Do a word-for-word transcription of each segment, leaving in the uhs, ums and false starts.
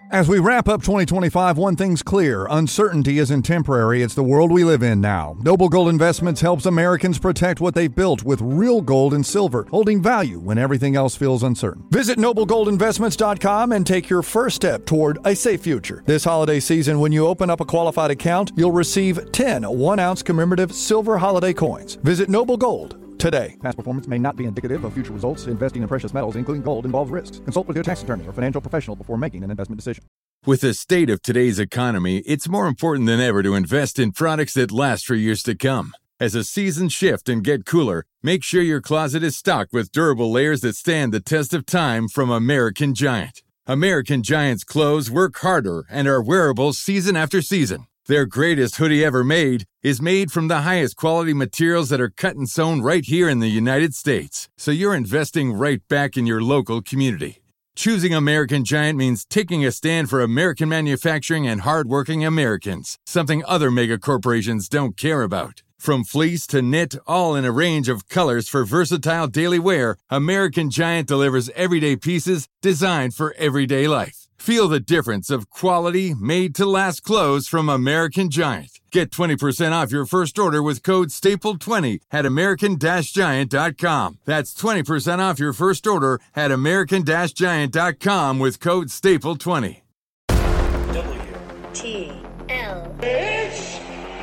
As we wrap up twenty twenty-five, one thing's clear. Uncertainty isn't temporary. It's the world we live in now. Noble Gold Investments helps Americans protect what they've built with real gold and silver, holding value when everything else feels uncertain. Visit noble gold investments dot com and take your first step toward a safe future. This holiday season, when you open up a qualified account, you'll receive ten one-ounce commemorative silver holiday coins. Visit Noble Gold today. Past performance may not be indicative of future results. Investing in precious metals, including gold, involves risks. Consult with your tax attorney or financial professional before making an investment decision. With the state of today's economy, it's more important than ever to invest in products that last for years to come. As the seasons shift and get cooler, make sure your closet is stocked with durable layers that stand the test of time from American Giant. American Giant's clothes work harder and are wearable season after season. Their greatest hoodie ever made is made from the highest quality materials that are cut and sewn right here in the United States. So you're investing right back in your local community. Choosing American Giant means taking a stand for American manufacturing and hardworking Americans, something other mega corporations don't care about. From fleece to knit, all in a range of colors for versatile daily wear, American Giant delivers everyday pieces designed for everyday life. Feel the difference of quality, made-to-last clothes from American Giant. Get twenty percent off your first order with code staple twenty at american giant dot com. That's twenty percent off your first order at american giant dot com with code staple twenty. W T L. It's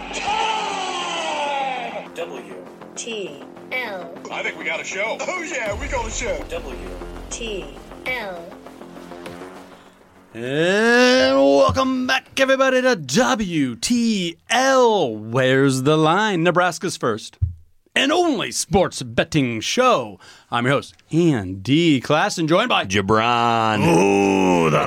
time! W T L. I think we got a show. Oh, yeah, we got a show. W T L. And welcome back, everybody, to W T L. Where's the Line? Nebraska's first and only sports betting show. I'm your host, Andy Klassen, joined by Jabron. Ooh, the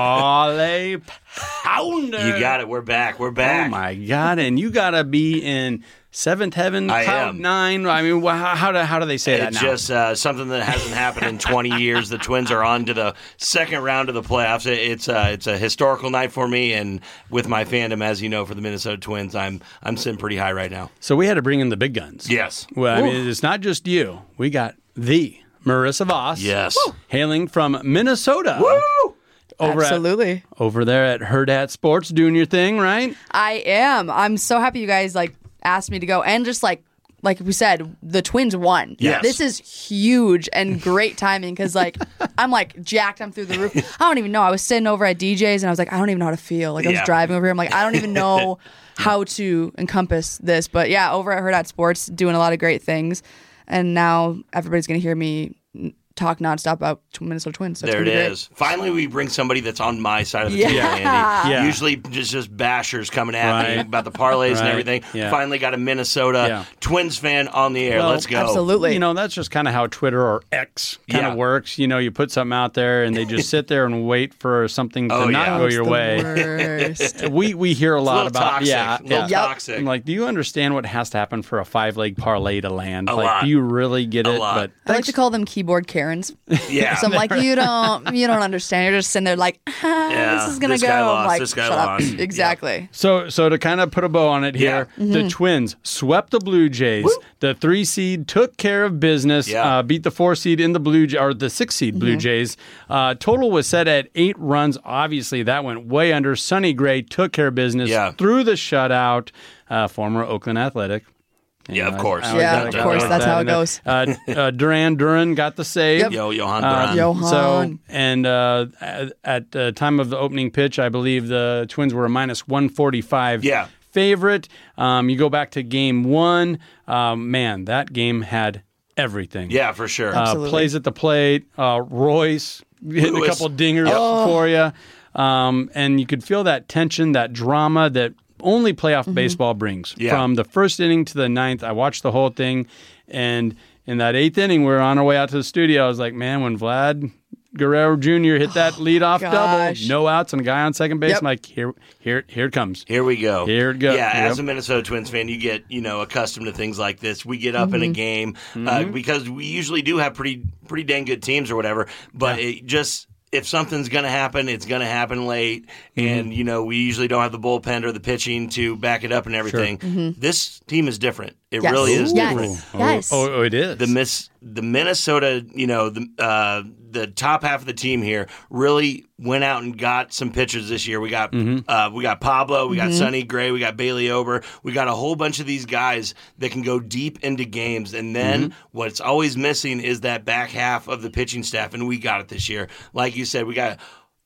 Parlay Pounder. You got it. We're back. We're back. Oh, my God. And you got to be in seventh heaven, I cloud am. nine. I mean, how, how, do, how do they say It's that now? just uh, something that hasn't happened in twenty years. The Twins are on to the second round of the playoffs. It's uh, it's a historical night for me, and with my fandom, as you know, for the Minnesota Twins, I'm I'm sitting pretty high right now. So we had to bring in the big guns. Yes. Well, I mean, it's not just you. We got the Marissa Voss. Yes. Woo. Hailing from Minnesota. Woo! Over Absolutely. At, over there at Hurrdat Sports, doing your thing, right? I am. I'm so happy you guys like asked me to go, and just like like we said, the Twins won. Yes. This is huge and great timing because like I'm like jacked. I'm through the roof. I don't even know. I was sitting over at D J's and I was like, I don't even know how to feel. Like I was Yeah. driving over here. I'm like, I don't even know how to encompass this. But yeah, over at Hurrdat Sports, doing a lot of great things, and now everybody's gonna hear me talk nonstop about Minnesota Twins. So it's There it gonna be great. is. Finally, we bring somebody that's on my side of the Yeah. table, Andy. Yeah. Usually just, just bashers coming at me Right. about the parlays and Right. everything. Yeah. Finally got a Minnesota Yeah. Twins fan on the air. Well, Let's go. Absolutely. You know, that's just kind of how Twitter or X kind of Yeah. works. You know, you put something out there and they just sit there and wait for something to Oh, not yeah. go It's your the way. worst. We we hear a It's a lot little about toxic. yeah, a little yeah. Yep. toxic. I'm like, do you understand what has to happen for a five leg parlay to land? A like, lot. do you really get A it? lot. But I like to call them keyboard Karens. Yeah. So I'm like, you don't, you don't understand. You're just sitting there like, ah, Yeah, this is gonna this go. guy I'm lost, like, this guy shut lost. up. Exactly. So, so to kind of put a bow on it here, Yeah. the Twins swept the Blue Jays. The three seed took care of business, Yeah. uh, beat the four seed in the Blue Jay, or the six seed Blue Jays. Uh, total was set at eight runs. Obviously, that went way under. Sonny Gray took care of business Yeah. through the shutout. Uh, former Oakland Athletic. Yeah, of I- course. I always Yeah, gotta- of gotta course, put that's that how in it there. goes. Uh, uh, Duran Duran got the save. Yep. Yo, Johan Uh, Duran. Johan. So, and uh, at, at the time of the opening pitch, I believe the Twins were a minus one forty-five Yeah. favorite. Um, you go back to game one, um, man, that game had everything. Yeah, for sure. Uh, Absolutely. plays at the plate, uh, Royce hitting a Lewis. couple dingers for you. Um, and you could feel that tension, that drama that only playoff baseball brings. Yeah. From the first inning to the ninth, I watched the whole thing. And in that eighth inning, we were on our way out to the studio. I was like, man, when Vlad Guerrero Junior hit that leadoff gosh. double, no outs and a guy on second base, Yep. I'm like, here, here, here it comes. Here we go. Here it goes. Yeah, Yep. as a Minnesota Twins fan, you get you know accustomed to things like this. We get up in a game uh, because we usually do have pretty pretty dang good teams or whatever. But it just if something's going to happen, it's going to happen late, and you know we usually don't have the bullpen or the pitching to back it up and everything. This team is different. It Yes. really is Yes. different. Yes. Oh, oh, it is. The miss, the Minnesota, you know, the uh, the top half of the team here really went out and got some pitchers this year. We got Mm-hmm. uh, we got Pablo, we got Sonny Gray, we got Bailey Ober, we got a whole bunch of these guys that can go deep into games. And then Mm-hmm. what's always missing is that back half of the pitching staff, and we got it this year. Like you said, we got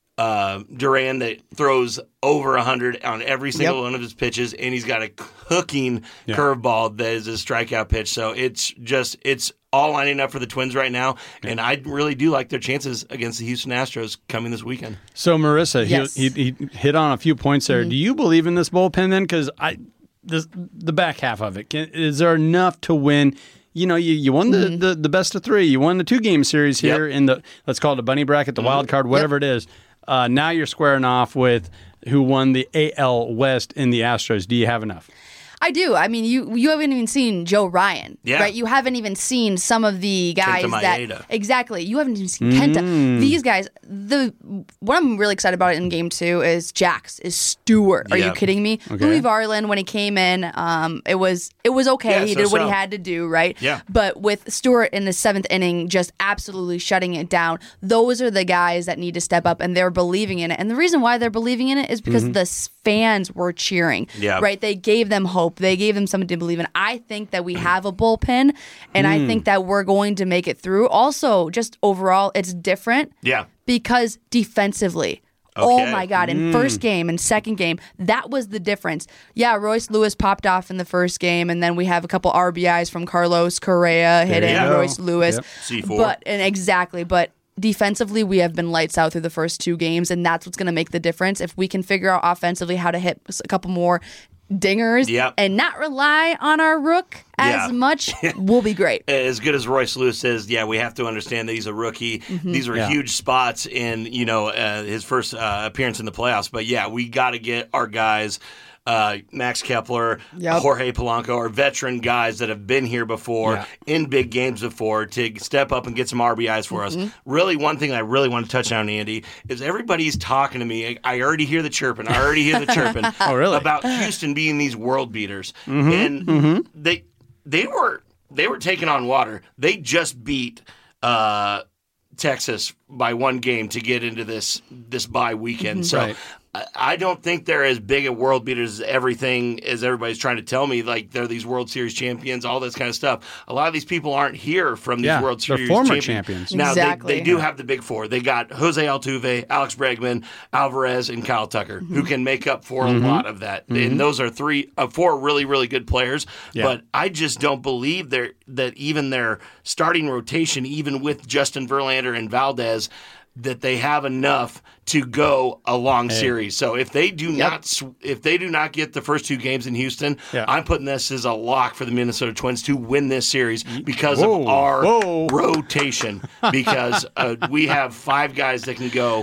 uh, Duran that throws over one hundred on every single Yep. one of his pitches, and he's got a hooking curveball that is a strikeout pitch. So it's just it's all lining up for the Twins right now, and I really do like their chances against the Houston Astros coming this weekend. So, Marissa, Yes. he, he, he hit on a few points there. Do you believe in this bullpen then? Because I, this, the back half of it, can, is there enough to win? You know, you, you won the, the, the best of three. You won the two-game series here Yep. in the, let's call it a bunny bracket, the wild card, whatever it is. Uh, now you're squaring off with who won the A L West in the Astros. Do you have enough? I do. I mean, you you haven't even seen Joe Ryan, Yeah. right? You haven't even seen some of the guys Kenta that Maeda. exactly. You haven't even seen Kenta. These guys. The what I'm really excited about in game two is Jax is Stewart. Are Yeah. you kidding me? Okay. Louis Varland when he came in, um, it was it was okay. Yeah, he so did what he so. had to do, right? Yeah. But with Stewart in the seventh inning, just absolutely shutting it down. Those are the guys that need to step up, and they're believing in it. And the reason why they're believing in it is because the s- fans were cheering. Yeah. Right. They gave them hope. They gave them something to believe in. I think that we have a bullpen, and I think that we're going to make it through. Also, just overall, it's different Yeah. because defensively. Oh Okay. my God. In first game and second game, that was the difference. Yeah, Royce Lewis popped off in the first game, and then we have a couple R B Is from Carlos Correa hitting you go. Royce Lewis. Yep. C four. But and exactly, but defensively we have been lights out through the first two games, and that's what's going to make the difference. If we can figure out offensively how to hit a couple more dingers Yep. and not rely on our rook as Yeah. much, we'll be great. As good as Royce Lewis is, yeah, we have to understand that he's a rookie. Mm-hmm. These were Yeah. huge spots in, you know, uh, his first uh, appearance in the playoffs. But yeah, we got to get our guys, uh, Max Kepler, Yep. Jorge Polanco, our veteran guys that have been here before, Yeah. in big games before, to step up and get some R B Is for Mm-hmm. us. Really, one thing I really want to touch on, Andy, is everybody's talking to me. I already hear the chirping. I already hear the chirping. Oh, really? About Houston being these world beaters, Mm-hmm. and they they were they were taking on water. They just beat uh, Texas by one game to get into this this bye weekend. So Right. I, I don't think they're as big a world beaters as everything as everybody's trying to tell me. Like they're these World Series champions, all this kind of stuff. A lot of these people aren't here from these Yeah, World they're Series former champions. champions. Now Exactly. they, they do have the big four. They got Jose Altuve, Alex Bregman, Alvarez, and Kyle Tucker, who can make up for a lot of that. And those are three, uh, four really, really good players. Yeah. But I just don't believe they're, that even their starting rotation, even with Justin Verlander and Valdez, that they have enough to go a long series. So if they do not, sw- if they do not get the first two games in Houston, Yeah. I'm putting this as a lock for the Minnesota Twins to win this series because Whoa, of our whoa. rotation. Because uh, we have five guys that can go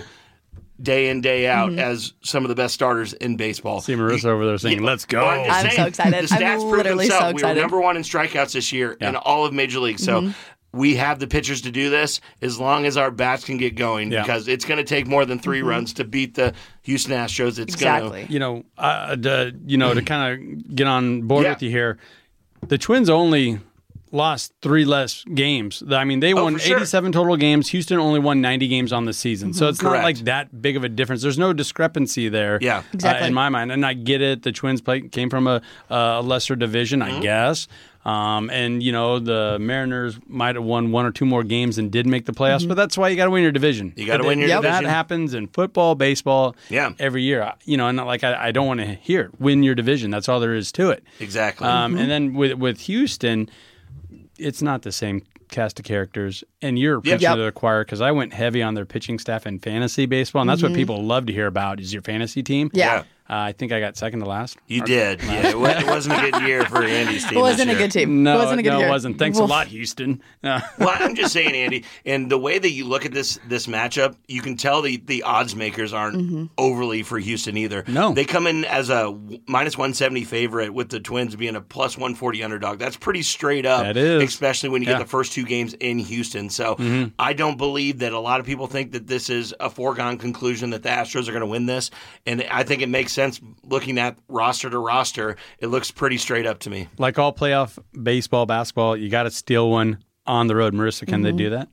day in, day out as some of the best starters in baseball. See Marissa over there saying, let's go. Well, just I'm so excited. The I'm stats prove literally so themselves. We were excited. number one in strikeouts this year in all of Major League. So Mm-hmm. we have the pitchers to do this as long as our bats can get going Yeah. because it's going to take more than 3 runs to beat the Houston Astros. It's Exactly. going to. you know, uh, to, you know, to kind of get on board Yeah. with you here, the Twins only lost three less games. I mean, they won for sure. eighty-seven total games. Houston only won ninety games on the season. So it's Correct. not like that big of a difference. There's no discrepancy there. Yeah. uh, Exactly. in my mind. And I get it. The Twins play, came from a, a lesser division, Mm-hmm. I guess. Um, and, you know, the Mariners might have won one or two more games and did make the playoffs, Mm-hmm. but that's why you got to win your division. You gotta But win your that division. happens in football, baseball, Yeah. every year. I- You know, and not like I, I don't want to hear it. Win your division. That's all there is to it. Exactly. Um, And then with with Houston, it's not the same cast of characters. And you're preaching Yep. to the choir because I went heavy on their pitching staff in fantasy baseball, and that's what people love to hear about is your fantasy team. Yeah. Yeah. Uh, I think I got second to last. You did. Yeah, it, wa- it wasn't a good year for Andy's team. It wasn't a this year. good team. No, it wasn't a good no, year. it wasn't. Thanks Well, a lot, Houston. Uh, Well, I'm just saying, Andy, and the way that you look at this this matchup, you can tell the, the odds makers aren't Mm-hmm. overly for Houston either. No. They come in as a w- minus one seventy favorite with the Twins being a plus one forty underdog. That's pretty straight up. That is. Especially when you Yeah. get the first two games in Houston. So Mm-hmm. I don't believe that a lot of people think that this is a foregone conclusion that the Astros are going to win this. And I think it makes sense looking at roster to roster. It looks pretty straight up to me. Like all playoff baseball, basketball, you got to steal one on the road. Marissa, can mm-hmm. they do that?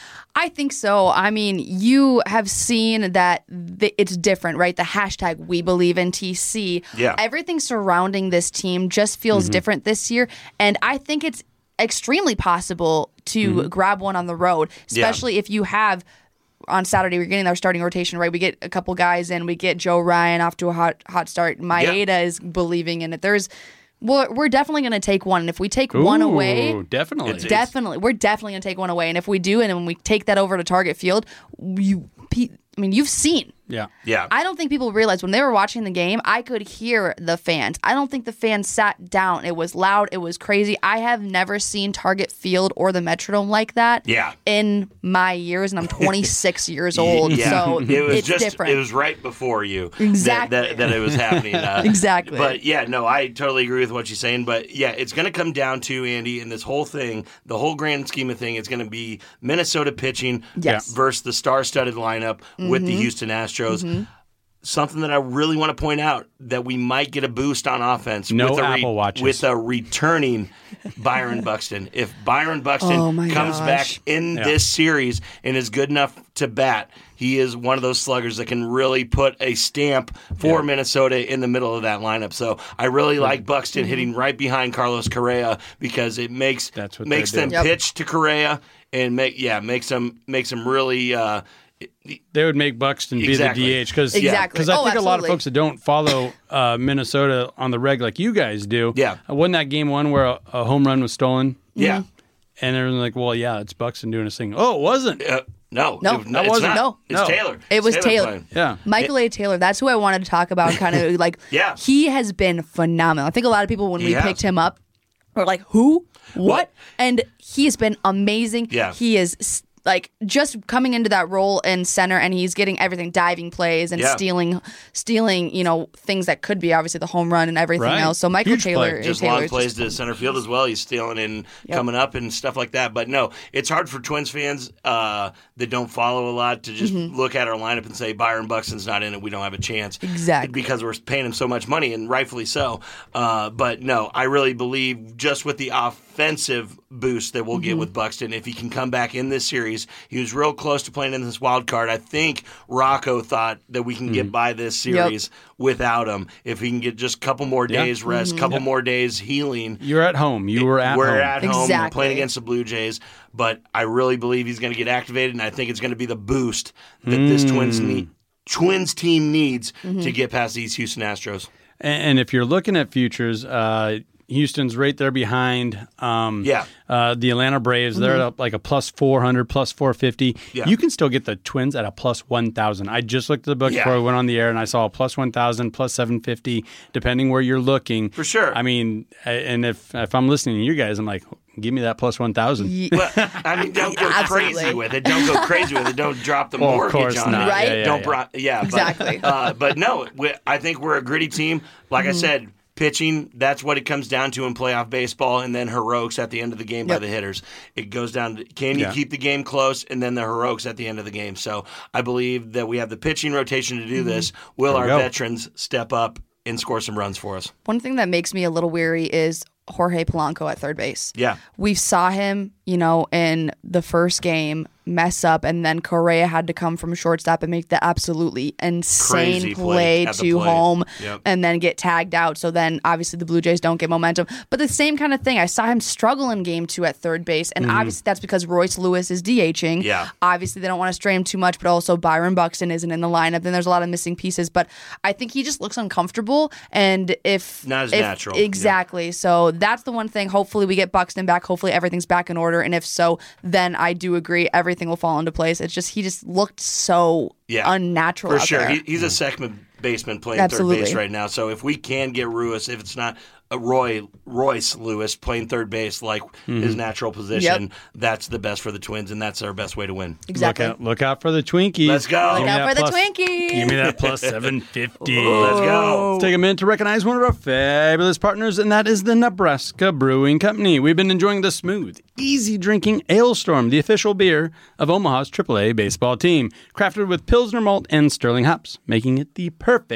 I think so. I mean, you have seen that th- it's different, right? The hashtag We Believe in T C. Yeah. Everything surrounding this team just feels mm-hmm. different this year. And I think it's extremely possible to mm-hmm. grab one on the road, especially yeah. if you have, on Saturday, we're getting our starting rotation, right? We get a couple guys in. We get Joe Ryan off to a hot hot start. Maeda yeah. is believing in it. There's... Well, we're definitely going to take one. And if we take Ooh, one away, definitely, it's, definitely, we're definitely going to take one away. And if we do, and when we take that over to Target Field, you, I mean, you've seen. Yeah, yeah. I don't think people realize when they were watching the game, I could hear the fans. I don't think the fans sat down. It was loud. It was crazy. I have never seen Target Field or the Metrodome like that. Yeah. in my years, and I'm twenty-six years old. Yeah. So it was it's just different. It was right before you exactly that, that, that it was happening. Uh, exactly. But yeah, no, I totally agree with what you're saying. But yeah, it's going to come down to Andy and this whole thing, the whole grand scheme of thing. It's going to be Minnesota pitching yes. versus the star-studded lineup mm-hmm. with the Houston Astros. Mm-hmm. Something that I really want to point out, that we might get a boost on offense no with, a re- Apple Watches. with a returning Byron Buxton. If Byron Buxton oh comes gosh. back in yeah. this series and is good enough to bat, he is one of those sluggers that can really put a stamp for yeah. Minnesota in the middle of that lineup. So I really like Buxton mm-hmm. hitting right behind Carlos Correa, because it makes That's what makes them yep. pitch to Correa and make yeah makes them makes them really. Uh, They would make Buxton exactly. be the D H because exactly. I oh, think absolutely. a lot of folks that don't follow uh, Minnesota on the reg like you guys do. Yeah, uh, wasn't that game one where a, a home run was stolen? Yeah, and everyone's like, "Well, yeah, it's Buxton doing his thing." Oh, it wasn't. Uh, no, no, it, that it's wasn't. Not. No, it's no. Taylor. It was it's Taylor. Playing. Yeah, Michael A. Taylor. That's who I wanted to talk about. Kind of like, yeah, he has been phenomenal. I think a lot of people when He we has. picked him up were like, "Who? What?" What? And he has been amazing. Yeah. he is. Like just coming into that role in center, and he's getting everything, diving plays and Yeah. stealing, stealing, you know, things that could be obviously the home run and everything Right. else. So Michael Huge Taylor, play. just Taylor long is plays just- to center field as well. He's stealing and Yep. coming up and stuff like that. But no, it's hard for Twins fans uh, that don't follow a lot to just Mm-hmm. look at our lineup and say Byron Buxton's not in it. We don't have a chance. Exactly. Because we're paying him so much money, and rightfully so. Uh, but no, I really believe just with the offensive boost that we'll Mm-hmm. get with Buxton, if he can come back in this series, he was real close to playing in this wild card. I think Rocco thought that we can get by this series without him. If he can get just a couple more Yeah. days rest, Mm-hmm. couple more days healing. you're at home. You were at We're home. at home. We're Exactly. playing against the Blue Jays, but I really believe he's going to get activated, and I think it's going to be the boost that this Twins need, Twins team needs Mm-hmm. to get past these Houston Astros. And, and if you're looking at futures, uh, Houston's right there behind um, Yeah. uh, the Atlanta Braves. They're at like a plus four hundred, plus four fifty. Yeah. You can still get the Twins at a plus one thousand. I just looked at the book Yeah. before I went on the air, and I saw a plus one thousand, plus seven fifty, depending where you're looking. For sure. I mean, I- and if if I'm listening to you guys, I'm like, give me that plus one thousand. Well, I mean, don't go Absolutely. crazy with it. Don't go crazy with it. Don't drop the Well, of mortgage course on not. it. Right? Yeah, yeah, Don't, yeah. bro- yeah, but, Exactly. Uh, but no, we, I think we're a gritty team. Like I said, pitching, that's what it comes down to in playoff baseball, and then heroics at the end of the game by Yep. the hitters. It goes down to, can you Yeah. keep the game close, and then the heroics at the end of the game. So I believe that we have the pitching rotation to do this. Will There our we go. veterans step up and score some runs for us? One thing that makes me a little weary is Jorge Polanco at third base. Yeah. We saw him, you know, in the first game mess up, and then Correa had to come from shortstop and make the absolutely insane Crazy play play, at the to plate. home Yep. and then get tagged out. So then obviously the Blue Jays don't get momentum. But the same kind of thing, I saw him struggle in game two at third base, and obviously that's because Royce Lewis is DHing. Yeah. Obviously they don't want to stray him too much, but also Byron Buxton isn't in the lineup. Then there's a lot of missing pieces, but I think he just looks uncomfortable, and if Not as if- natural. Exactly. So that's the one thing. Hopefully we get Buxton back. Hopefully everything's back in order. And if so, then I do agree everything will fall into place. It's just he just looked so Yeah, unnatural for out sure. there. He, he's a second baseman playing Absolutely. third base right now. So if we can get Ruiz, if it's not a Roy Royce Lewis playing third base like his natural position, Yep. that's the best for the Twins, and that's our best way to win. Exactly. Look out, look out for the Twinkies. Let's go. Give Look me out that for the plus- Twinkies. Give me that plus seven fifty. Let's go. Let's take a minute to recognize one of our fabulous partners, and that is the Nebraska Brewing Company. We've been enjoying the smooth, easy drinking Ale Storm, the official beer of Omaha's triple A baseball team. Crafted with Pilsner malt and Sterling hops, making it the perfect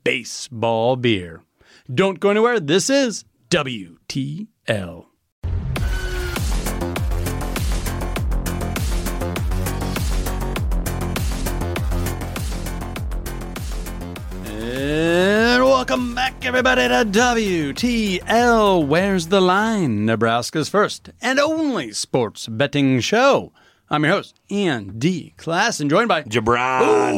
baseball beer. Don't go anywhere. This is W T L. And welcome back, everybody, to W T L. Where's the Line? Nebraska's first and only sports betting show. I'm your host, Ian D. Class, and joined by Jabron.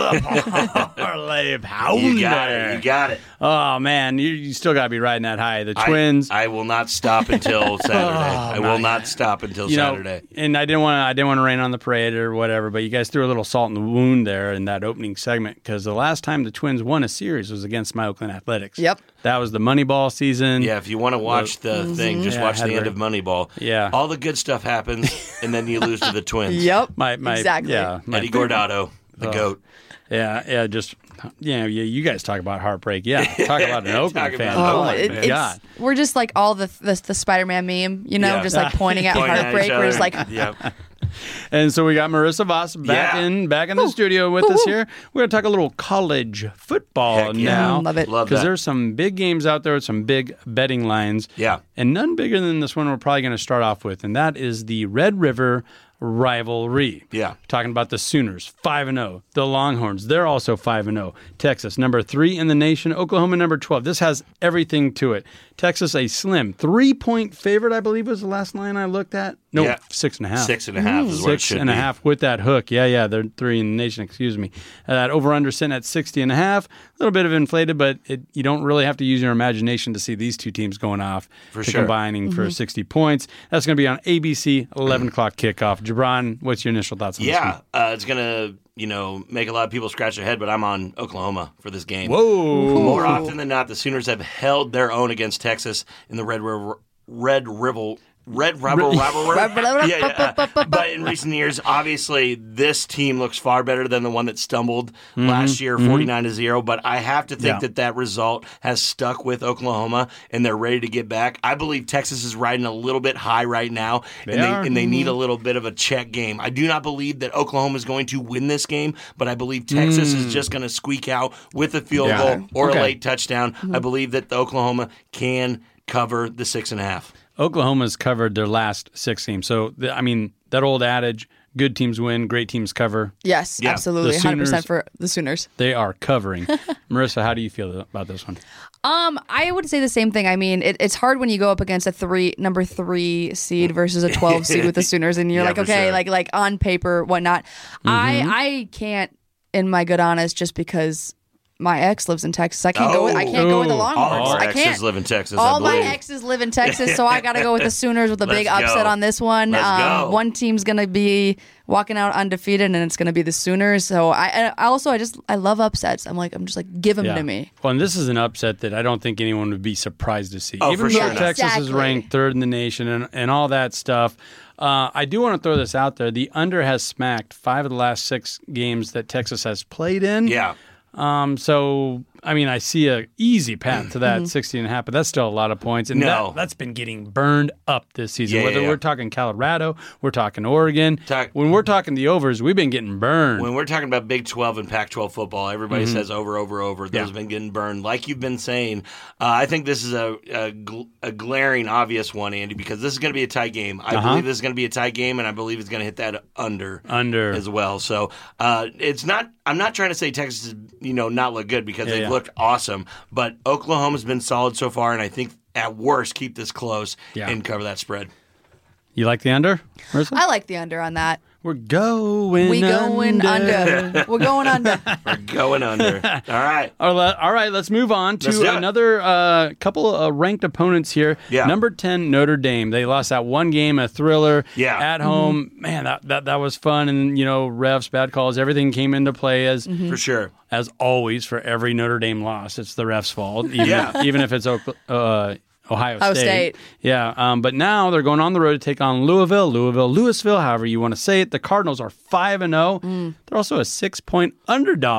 Ooh, parlay pounder. You got it. You got it. Oh, man, you, you still got to be riding that high. The Twins. I, I will not stop until Saturday. Oh, I will not stop until you know, Saturday. and I didn't want to. I didn't want to rain on the parade or whatever. But you guys threw a little salt in the wound there in that opening segment, because the last time the Twins won a series was against my Oakland Athletics. Yep. That was the Moneyball season. Yeah, if you want to watch the Mm-hmm. thing, just Yeah, watch the Hedberg. end of Moneyball. Yeah. All the good stuff happens, and then you lose to the Twins. Yep. My, my, exactly. Yeah, my, Eddie Gordado, the Oh. GOAT. Yeah, yeah, just yeah, yeah. You guys talk about heartbreak. Yeah, talk about an Oakland Talk fan. about Oh, an my Oakland it- fan. it's, God. we're just like all the the, the Spider-Man meme, you know, Yeah. just like pointing at Pointing at heartbreak. each We're just other. like, Yep. And so we got Marissa Voss back Yeah. in back in the studio with us here. We're going to talk a little college football Heck yeah. now. Mm, love it. Love Because that. there's some big games out there with some big betting lines. Yeah. And none bigger than this one we're probably going to start off with, and that is the Red River rivalry. Yeah. Talking about the Sooners, five and oh. The Longhorns, they're also five and oh. Texas, number three in the nation. Oklahoma, number twelve. This has everything to it. Texas, a slim three-point favorite, I believe was the last line I looked at. No, Yeah. six and a half. Six and a half is what it Six should and a be. half with that hook. Yeah, yeah, they're three in the nation, excuse me. Uh, that over-under sitting at sixty and a half. A little bit of inflated, but it, you don't really have to use your imagination to see these two teams going off. For to sure. combining for sixty points. That's going to be on A B C, eleven o'clock kickoff. Jabron, what's your initial thoughts on this Yeah, one? uh, it's going to, you know, make a lot of people scratch their head, but I'm on Oklahoma for this game. Whoa. More often than not, the Sooners have held their own against Texas in the Red River, Red River, Red Rebel rivalry. yeah, yeah. uh, But in recent years, obviously, this team looks far better than the one that stumbled last year, forty-nine to zero. But I have to think Yeah. that that result has stuck with Oklahoma, and they're ready to get back. I believe Texas is riding a little bit high right now, They and they are. and they need a little bit of a check game. I do not believe that Oklahoma is going to win this game, but I believe Texas is just going to squeak out with a field Yeah. goal or Okay. a late touchdown. I believe that the Oklahoma can cover the six and a half. Oklahoma's covered their last six games. So, the, I mean, that old adage, good teams win, great teams cover. yes, Yeah. absolutely, The one hundred percent Sooners- for the Sooners. They are covering. Marissa, how do you feel about this one? Um, I would say the same thing. I mean, it, it's hard when you go up against a three number three seed versus a twelve seed with the Sooners, and you're Yeah, like, for okay, sure. like like on paper, whatnot. I I can't, in my good honest, just because my ex lives in Texas, I can't go. With, I can't go with the Oh. Longhorns. All our I exes can't. live in Texas. All I my believe. exes live in Texas, so I got to go with the Sooners with a big Let's upset go. on this one. Let's um, go. One team's gonna be walking out undefeated, and it's gonna be the Sooners. So I, and I also I just I love upsets. I'm like I'm just like give them to me. Well, and this is an upset that I don't think anyone would be surprised to see. Oh, Even for though sure not. Texas is Exactly. ranked third in the nation and, and all that stuff. Uh, I do want to throw this out there. The under has smacked five of the last six games that Texas has played in. Yeah. Um, so, I mean, I see a easy path to that Mm-hmm. sixty and a half, but that's still a lot of points. And No. that, that's been getting burned up this season. Yeah, Whether yeah, yeah. we're talking Colorado, we're talking Oregon. Talk- when we're talking the overs, we've been getting burned. When we're talking about Big twelve and Pac twelve football, everybody says over, over, over. Those Yeah. have been getting burned. Like you've been saying, uh, I think this is a, a, gl- a glaring, obvious one, Andy, because this is going to be a tight game. I Uh-huh. believe this is going to be a tight game, and I believe it's going to hit that under. Under. As well. So uh, it's not, I'm not trying to say Texas is, you know, not look good because Yeah, they've yeah. looked awesome, but Oklahoma's been solid so far, and I think at worst keep this close Yeah. and cover that spread. You like the under, Marissa? I like the under on that. We're going We going under. under. We're going under. We're going under. All right. All right, all right, let's move on Let's do to it. another uh, couple of ranked opponents here. Yeah. Number ten, Notre Dame. They lost that one game, a thriller Yeah. at home. Man, that, that that was fun. And, you know, refs, bad calls, everything came into play as For sure. as always for every Notre Dame loss. It's the refs' fault, even, Yeah. even if it's Oak- uh, Ohio, Ohio State. Yeah, um, but now they're going on the road to take on Louisville, Louisville, Louisville, however you want to say it. The Cardinals are five and zero. They're also a six point underdog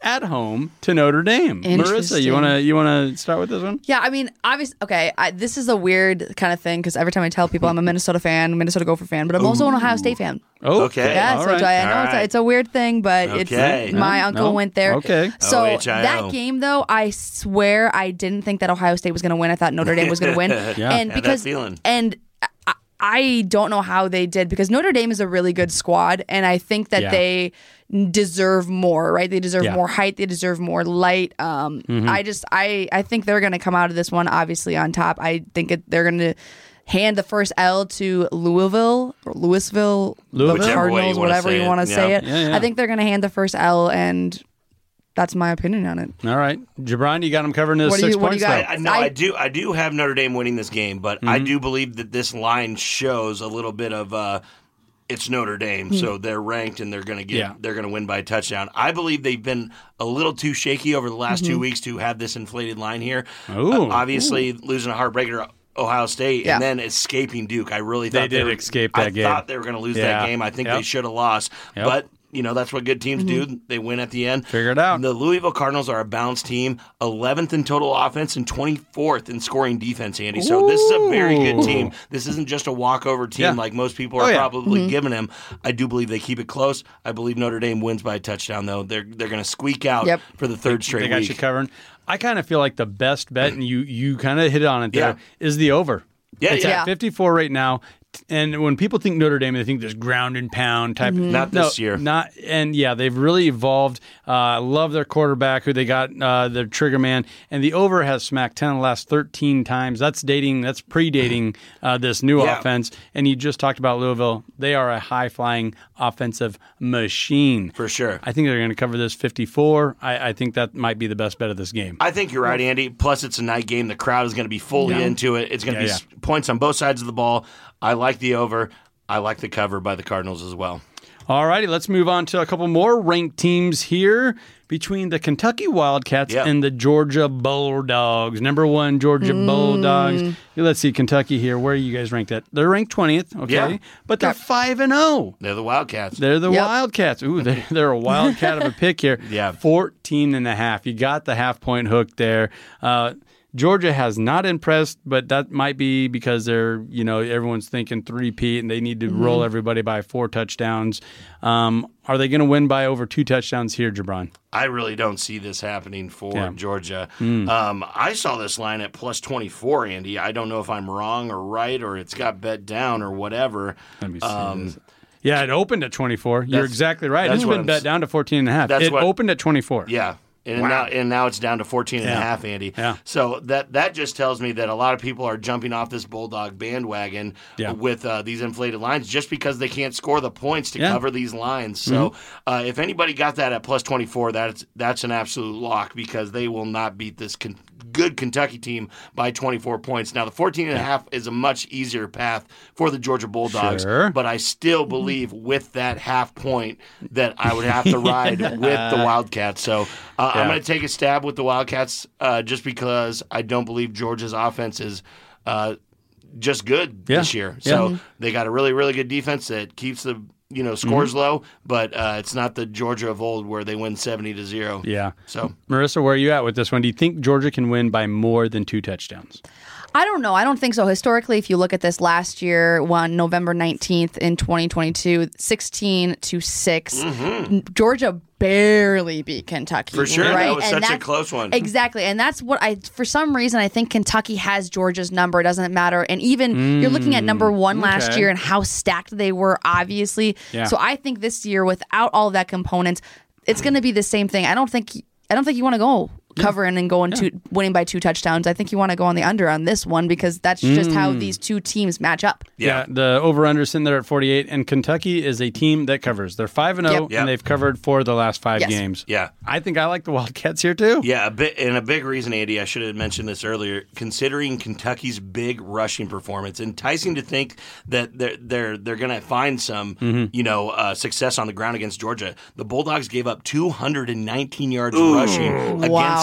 at home to Notre Dame. Marissa, Interesting. you want to you want to start with this one? Yeah, I mean, obviously, okay, I, this is a weird kind of thing because every time I tell people I'm a Minnesota fan, Minnesota Gopher fan, but I'm also an Ohio State fan. Oh, Okay. Yeah, all so right. I know All it's, a, right. it's a weird thing, but Okay. it's my No, uncle no. went there. Okay. So O H I O. that game, though, I swear I didn't think that Ohio State was going to win. I thought Notre Dame was going to win. Yeah. And Had that because feeling. and I, I don't know how they did because Notre Dame is a really good squad, and I think that Yeah. they deserve more, right? They deserve Yeah. more height. They deserve more light. Um, Mm-hmm. I just, I, I think they're going to come out of this one obviously on top. I think it, they're going to hand the first L to Louisville or Louisville, Louisville? the Whichever way Cardinals, you wanna whatever say you it. want to say Yeah. it. Yeah, yeah. I think they're going to hand the first L, and that's my opinion on it. All right. Jabron, you got them covering this What do six you- what do points, you got? though. I, no, I- I do. I do have Notre Dame winning this game, but I do believe that this line shows a little bit of uh, it's Notre Dame, so they're ranked and they're going to get Yeah. they're going to win by a touchdown. I believe they've been a little too shaky over the last two weeks to have this inflated line here. Ooh. Uh, obviously, losing a heartbreaker to Ohio State Yeah. and then escaping Duke. I really They thought did were, escape I that game. thought they were going to lose Yeah. that game. I think Yep. they should have lost, Yep. but. You know, that's what good teams do. They win at the end. Figure it out. The Louisville Cardinals are a balanced team, eleventh in total offense and twenty-fourth in scoring defense, Andy. So this is a very good team. This isn't just a walkover team Yeah. like most people Oh, are yeah. probably giving them. I do believe they keep it close. I believe Notre Dame wins by a touchdown, though. They're they're going to squeak out Yep. for the third straight They got week. you covering. I kind of feel like the best bet, and you you kind of hit on it there, Yeah. is the over. Yeah, it's yeah. at fifty-four right now. And when people think Notre Dame, they think this ground and pound type. Not No, this year. Not and yeah, they've really evolved. Uh, I love their quarterback, who they got, uh, their trigger man, and the over has smacked ten of the last thirteen times. That's dating. That's predating uh, this new Yeah. offense. And you just talked about Louisville. They are a high flying offensive machine For sure. I think they're going to cover this fifty-four. I, I think that might be the best bet of this game. I think you're right, Andy. Plus, it's a night game. The crowd is going to be fully Yeah. into it. It's going to Yeah, be yeah. s points on both sides of the ball. I like the over. I like the cover by the Cardinals as well. All righty, let's move on to a couple more ranked teams here between the Kentucky Wildcats Yeah. and the Georgia Bulldogs. Number one, Georgia Bulldogs. Let's see, Kentucky here. Where are you guys ranked at? They're ranked twentieth, okay? Yeah. But they're five and oh. They're the Wildcats. They're the Yep. Wildcats. Ooh, they're, they're a Wildcat of a pick here. Yeah. fourteen and a half. You got the half point hook there. Uh, Georgia has not impressed, but that might be because they're, you know, everyone's thinking three-peat and they need to roll everybody by four touchdowns. Um, are they going to win by over two touchdowns here, Jabron? I really don't see this happening for Yeah. Georgia. Um, I saw this line at plus twenty-four, Andy. I don't know if I'm wrong or right or it's got bet down or whatever. Let me see Um, this. Yeah, it opened at twenty-four. You're That's- exactly right. that's It's what been I'm bet s- down to fourteen and a half. That's It what- opened at twenty-four. Yeah. And Wow. now and now it's down to fourteen and a Yeah. half, Andy. Yeah. So that that just tells me that a lot of people are jumping off this Bulldog bandwagon Yeah. with uh, these inflated lines just because they can't score the points to Yeah. cover these lines. So Mm-hmm. uh, if anybody got that at plus twenty-four, that's that's an absolute lock because they will not beat this con- good Kentucky team by twenty-four points. Now the fourteen and a half is a much easier path for the Georgia Bulldogs, Sure. but I still believe with that half point that I would have to ride with the Wildcats. So uh, I'm Yeah. going to take a stab with the Wildcats uh, just because I don't believe Georgia's offense is uh, just good Yeah. this year. Yeah. So they got a really, really good defense that keeps the you know scores Mm-hmm. low, but uh, it's not the Georgia of old where they win seventy to zero. Yeah. So Marissa, where are you at with this one? Do you think Georgia can win by more than two touchdowns? I don't know. I don't think so. Historically, if you look at this last year, won November nineteenth in twenty twenty-two, sixteen to six. Georgia barely beat Kentucky. Mm-hmm. For sure, that right? was And such a that's- close one. Exactly. And that's what I, for some reason, I think Kentucky has Georgia's number. It doesn't matter. And even you're looking at number one last okay. year and how stacked they were, obviously. Yeah. So I think this year, without all of that components, it's going to be the same thing. I don't think. I don't think you want to go covering and going two, winning by two touchdowns. I think you want to go on the under on this one because that's just how these two teams match up. Yeah. the over-under sitting there at forty-eight, and Kentucky is a team that covers. They're five and oh, Yep. Yep. and they've covered for the last five Yes. games. Yeah. I think I like the Wildcats here, too. Yeah, a bit, and a big reason, Andy, I should have mentioned this earlier, considering Kentucky's big rushing performance, enticing to think that they're they're they're going to find some, Mm-hmm. you know, uh, success on the ground against Georgia. The Bulldogs gave up two hundred nineteen yards rushing against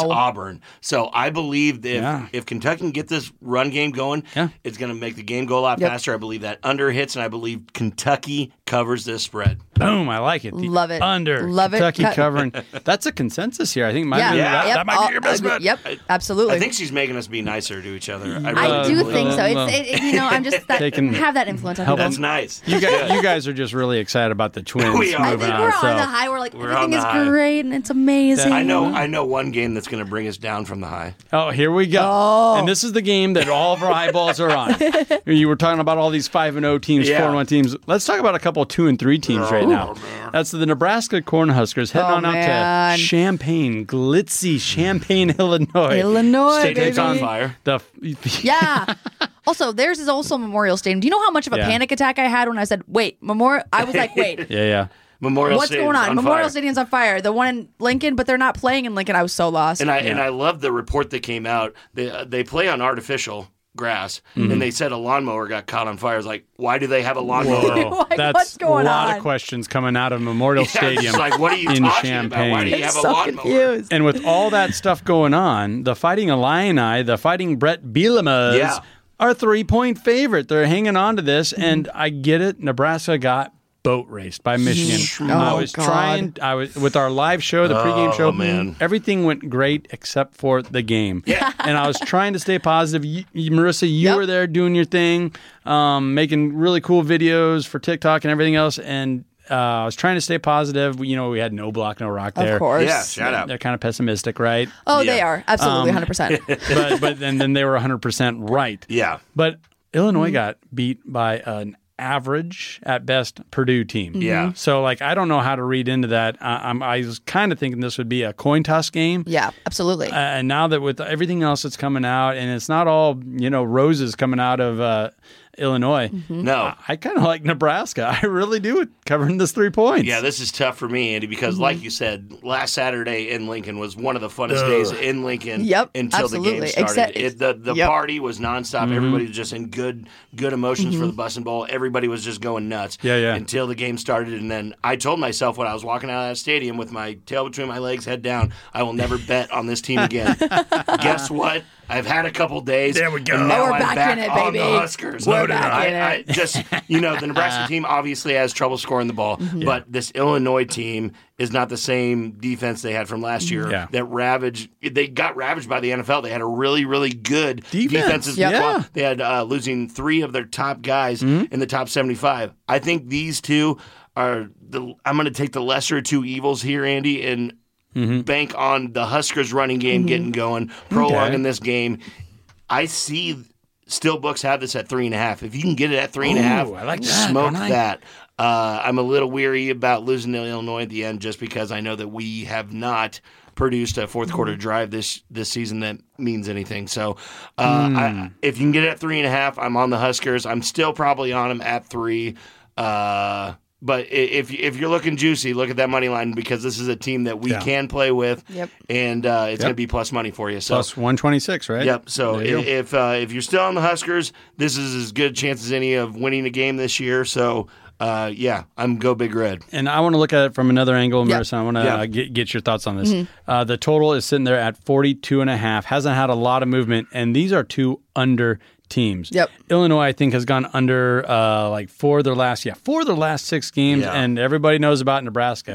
Auburn. So I believe that if, Yeah. if Kentucky can get this run game going, Yeah. it's going to make the game go a lot Yep. faster. I believe that under hits, and I believe Kentucky covers this spread. Boom, I like it. The Love it. Under. Love it. Kentucky Cut- covering. That's a consensus here. I think might Yeah, be, Yeah. that, Yep. that might be I'll- your best agree- bet. Yep, absolutely. I think she's making us be nicer to each other. I, I really do believe think that. so. Well, It's it, you know I'm just that, Taking- have that influence on help people. That's nice. You guys, you guys are just really excited about the Twins We are. I moving think on. we're so. on the high. We're like We're everything on is the high. great and it's amazing. I know. I know one game that's going to bring us down from the high. Oh, here we go. Oh. And this is the game that all of our eyeballs are on. You were talking about all these five and oh teams, Yeah. four and one teams. Let's talk about a couple of two and three teams right now. That's the Nebraska Cornhuskers heading Oh, on out man. to Champaign, glitzy Champaign, Illinois. Illinois, State baby. takes on Fire. The Yeah. Also, theirs is also Memorial Stadium. Do you know how much of a Yeah. panic attack I had when I said, wait, Memorial? I was like, wait. yeah, yeah. Memorial What's Stadium's going on? on Memorial fire. Stadium's on fire. The one in Lincoln, but they're not playing in Lincoln. I was so lost. And I and I love the report that came out. They uh, they play on artificial grass, and they said a lawnmower got caught on fire. It's like, why do they have a lawnmower? Like, That's what's going a lot on? of questions coming out of Memorial Yeah, Stadium. it's like, what are you in talking about? Why do you Champaign. have I'm a so lawnmower? confused. And with all that stuff going on, the Fighting Illini, the Fighting Brett Bielemas, Yeah. are three-point favorite. They're hanging on to this, and I get it. Nebraska got boat raced by Michigan. Oh, I was God. trying. I was with our live show, the pregame Oh, show. man. Everything went great except for the game. Yeah. And I was trying to stay positive. You, you- Marissa, you Yep. were there doing your thing, um, making really cool videos for TikTok and everything else, and. Uh, I was trying to stay positive. You know, we had no block, no rock there. Of course. Yeah, shout out. They're kind of pessimistic, right? Oh, they Yeah. are. Absolutely, one hundred percent. but but then, then they were one hundred percent right. Yeah. But Illinois got beat by an average at best Purdue team. Yeah. So like I don't know how to read into that. I, I'm I was kind of thinking this would be a coin toss game. Yeah, absolutely. Uh, and now that with everything else that's coming out, and it's not all you know roses coming out of uh, Illinois, No. I, I kind of like Nebraska. I really do covering this three points. Yeah, this is tough for me, Andy, because Mm-hmm. like you said, last Saturday in Lincoln was one of the funnest days in Lincoln Yep, until the game absolutely. started. Except- It, the the Yep. party was nonstop. Everybody was just in good good emotions for the Bussin' Bowl. Everybody was just going nuts. Yeah, yeah. Until the game started, and then I told myself when I was walking out of that stadium with my tail between my legs, head down, I will never bet on this team again. Guess what? I've had a couple days. There we go. And now Oh, we're I'm back back in it, on baby. the Huskers. We're back I, in I it. just, you know, the Nebraska team obviously has trouble scoring the ball, Mm-hmm. but this Illinois team is not the same defense they had from last year. Yeah. That ravaged, they got ravaged by the N F L. They had a really, really good Defense. defensive Yep. squad. Yeah. They had uh, losing three of their top guys Mm-hmm. in the top seventy-five. I think these two are the. I'm going to take the lesser of two evils here, Andy, and Mm-hmm. bank on the Huskers running game getting going, prolonging this game. I see still books have this at three and a half. If you can get it at three and a half, Ooh, I like that, smoke don't I? that. Uh, I'm a little weary about losing to Illinois at the end just because I know that we have not produced a fourth quarter drive this this season that means anything. So uh, Hmm. I, if you can get it at three and a half, I'm on the Huskers. I'm still probably on them at three. Uh, But i- if if you're looking juicy, look at that money line because this is a team that we Yeah. can play with, Yep. and uh, it's Yep. going to be plus money for you. So Plus one twenty-six, right? Yep. So There you i- go. if uh, if you're still on the Huskers, this is as good a chance as any of winning a game this year. So uh, yeah, I'm go Big Red. And I want to look at it from another angle, Yep. Marissa. I want to Yeah. uh, get, get your thoughts on this. Uh, the total is sitting there at forty-two and a half. Hasn't had a lot of movement, and these are two under teams. Yep. Illinois, I think, has gone under uh, like four of their last, yeah, four of their last six games, Yeah. and everybody knows about Nebraska.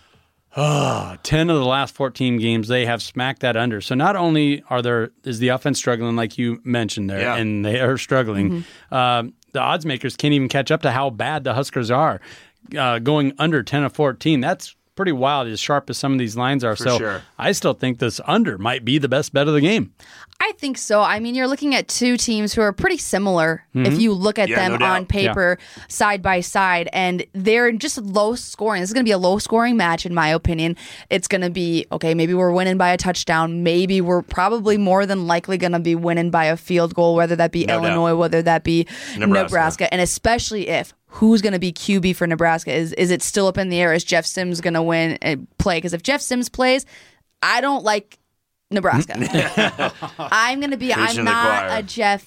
Oh, ten of the last fourteen games, they have smacked that under. So not only are there is the offense struggling, like you mentioned there, Yeah. and they are struggling, um, the odds makers can't even catch up to how bad the Huskers are. Uh, going under ten of fourteen, that's pretty wild, as sharp as some of these lines are. so sure. I still think this under might be the best bet of the game. I think so. I mean, you're looking at two teams who are pretty similar if you look at Yeah, them no doubt. on paper side by side, and they're just low scoring. This is going to be a low scoring match, in my opinion. It's going to be, okay, maybe we're winning by a touchdown. Maybe we're probably more than likely going to be winning by a field goal, whether that be No doubt. Illinois, whether that be Nebraska. Nebraska. And especially if who's going to be Q B for Nebraska? Is is it still up in the air? Is Jeff Sims going to win and play? Because if Jeff Sims plays, I don't like Nebraska. I'm going to be, Preaching I'm the not choir. a Jeff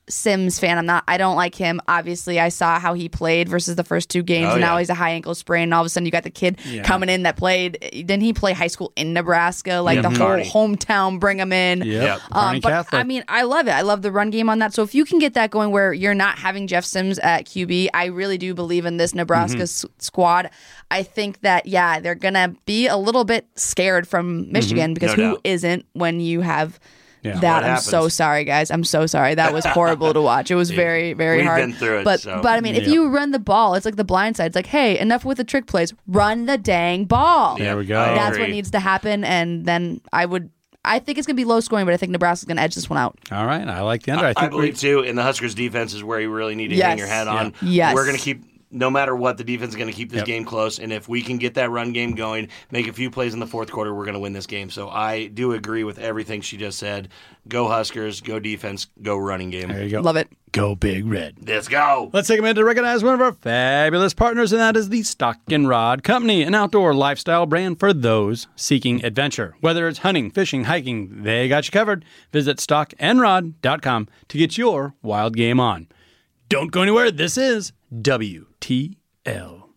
Sims fan. I'm not. I don't like him. Obviously, I saw how he played versus the first two games, Oh, and now yeah. he's a high ankle sprain. And all of a sudden, you got the kid Yeah. coming in that played. Didn't he play high school in Nebraska? Like Yep. the whole Carney. hometown, bring him in. Yep. Yep. Kearney Um, but Catholic. I mean, I love it. I love the run game on that. So if you can get that going where you're not having Jeff Sims at Q B, I really do believe in this Nebraska Mm-hmm. s- squad. I think that, yeah, they're going to be a little bit scared from Michigan because Mm-hmm. No who doubt. isn't when you have Yeah. that? What I'm so happens? sorry, guys. I'm so sorry. That was horrible to watch. It was very, very We've hard. been through it, But, so- but I mean, if Yeah. you run the ball, it's like the blind side. It's like, hey, enough with the trick plays. Run the dang ball. There we go. I That's what agree. needs to happen. And then I would. I think it's going to be low scoring, but I think Nebraska's going to edge this one out. All right. I like the under. I I, think we, believe too, in the Huskers defense is where you really need to hang Yes. your hat on. Yes. We're going to keep, no matter what, the defense is going to keep this Yep. game close. And if we can get that run game going, make a few plays in the fourth quarter, we're going to win this game. So I do agree with everything she just said. Go Huskers, go defense, go running game. there you go. Love it. Go Big Red. Let's go. Let's take a minute to recognize one of our fabulous partners, and that is the Stock and Rod Company, an outdoor lifestyle brand for those seeking adventure. Whether it's hunting, fishing, hiking, they got you covered. Visit stock and rod dot com to get your wild game on. Don't go anywhere. This is W T L.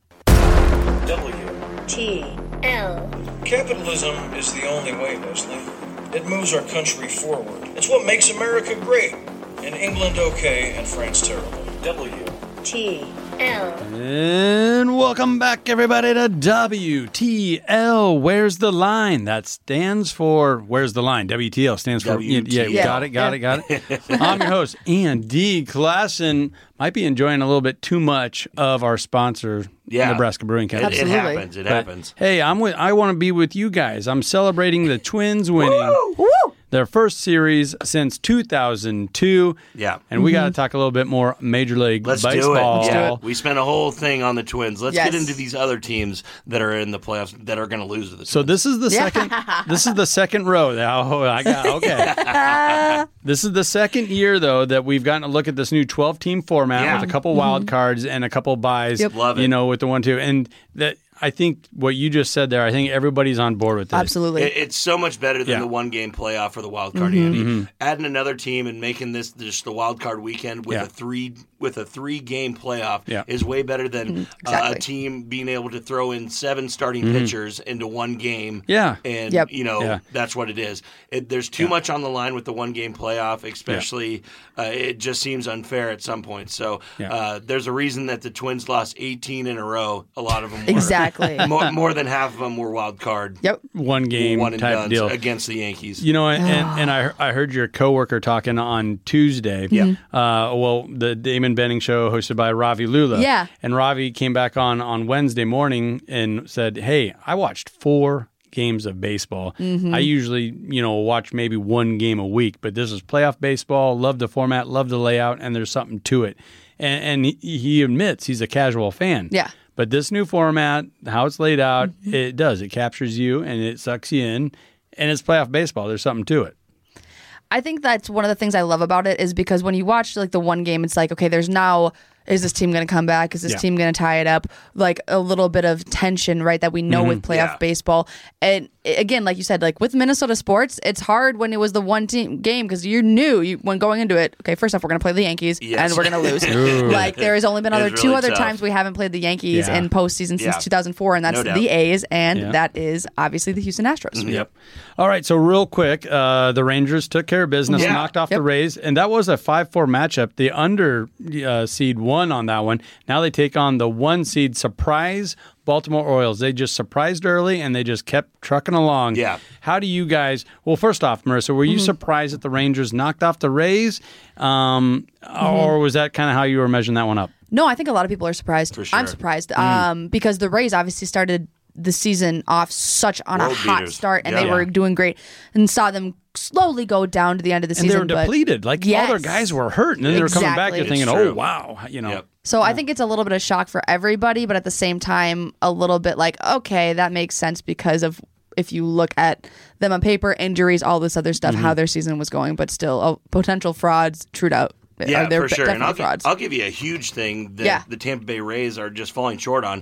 W. T L Capitalism is the only way, Leslie. It moves our country forward. It's what makes America great. And England okay and France terrible. W. T L And welcome back, everybody, to W T L. Where's the line? That stands for Where's the line? W T L stands for W T L. Yeah, got it, got it, got it. I'm your host, Andy Klassen. Might be enjoying a little bit too much of our sponsor, Yeah. Nebraska Brewing It, Company. it Absolutely. happens. It But, happens. hey, I'm with. I want to be with you guys. I'm celebrating the Twins winning their first series since two thousand two. Yeah. And we got to talk a little bit more Major League Let's Baseball. do it. Yeah. We spent a whole thing on the Twins. Let's Yes. get into these other teams that are in the playoffs that are going to lose to the Twins. So this is the Yeah. second. This is the second row. Oh, I got okay. This is the second year though that we've gotten a look at this new twelve-team format Yeah. with a couple wild cards and a couple buys. Yep. Love it. You know, with the one two, and that I think what you just said there. I think everybody's on board with this. Absolutely. It, it's so much better than Yeah. the one game playoff or the wild card, Andy. Adding another team and making this just the wild card weekend with Yeah. a three with a three game playoff Yeah. is way better than uh, exactly. a team being able to throw in seven starting pitchers into one game. Yeah. and Yep. you know Yeah. that's what it is. It, there's too much on the line with the one game playoff, especially. Uh, it just seems unfair at some point. So Yeah. uh, there's a reason that the Twins lost eighteen in a row. A lot of them were. Exactly. More, more than half of them were wild card. Yep. One game One and type done deal. against the Yankees. You know, and, and I I heard your coworker talking on Tuesday. Yeah. Uh, well, the Damon Benning show hosted by Ravi Lula. Yeah. And Ravi came back on on Wednesday morning and said, "Hey, I watched four games of baseball. I usually, you know, watch maybe one game a week, but this is playoff baseball. Love the format, love the layout, and there's something to it." And, and he, he admits he's a casual fan. Yeah. But this new format, how it's laid out, it does. It captures you and it sucks you in. And it's playoff baseball. There's something to it. I think that's one of the things I love about it is because when you watch like the one game, it's like, okay, there's now, is this team going to come back? Is this Yeah. team going to tie it up? Like a little bit of tension, right? That we know with playoff Yeah. baseball. And i- again, like you said, like with Minnesota sports, it's hard when it was the one team game because you knew you, when going into it, okay, first off, we're going to play the Yankees Yes. and we're going to lose. Like there has only been other It's two really other tough. times we haven't played the Yankees Yeah. in postseason since Yeah. two thousand four, and that's No doubt. the A's, and Yeah. that is obviously the Houston Astros. Yep. All right. So real quick, uh, the Rangers took care of business, Yeah. knocked off Yep. the Rays, and that was a five four matchup. The under uh, seed won on that one. Now they take on the one seed surprise Baltimore Orioles. They just surprised early and they just kept trucking along. Yeah. How do you guys? Well, first off, Marissa, were you Mm-hmm. surprised that the Rangers knocked off the Rays, um, Mm-hmm. or was that kind of how you were measuring that one up? No, I think a lot of people are surprised. For sure. I'm surprised um, because the Rays obviously started the season off such on a World hot beaters. start, and Yeah. they were doing great, and saw them slowly go down to the end of the And they season. were but- depleted. Like all their Yes. guys were hurt, and then they were coming back. Exactly. You're thinking, It's "Oh true. wow," you know. Yep. So I think it's a little bit of shock for everybody, but at the same time, a little bit like, okay, that makes sense because of if you look at them on paper, injuries, all this other stuff, Mm-hmm. how their season was going, but still, oh, potential frauds, trued out. Yeah, Are- they're for sure. And definitely I'll, gi- frauds. I'll give you a huge thing that Yeah. the Tampa Bay Rays are just falling short on.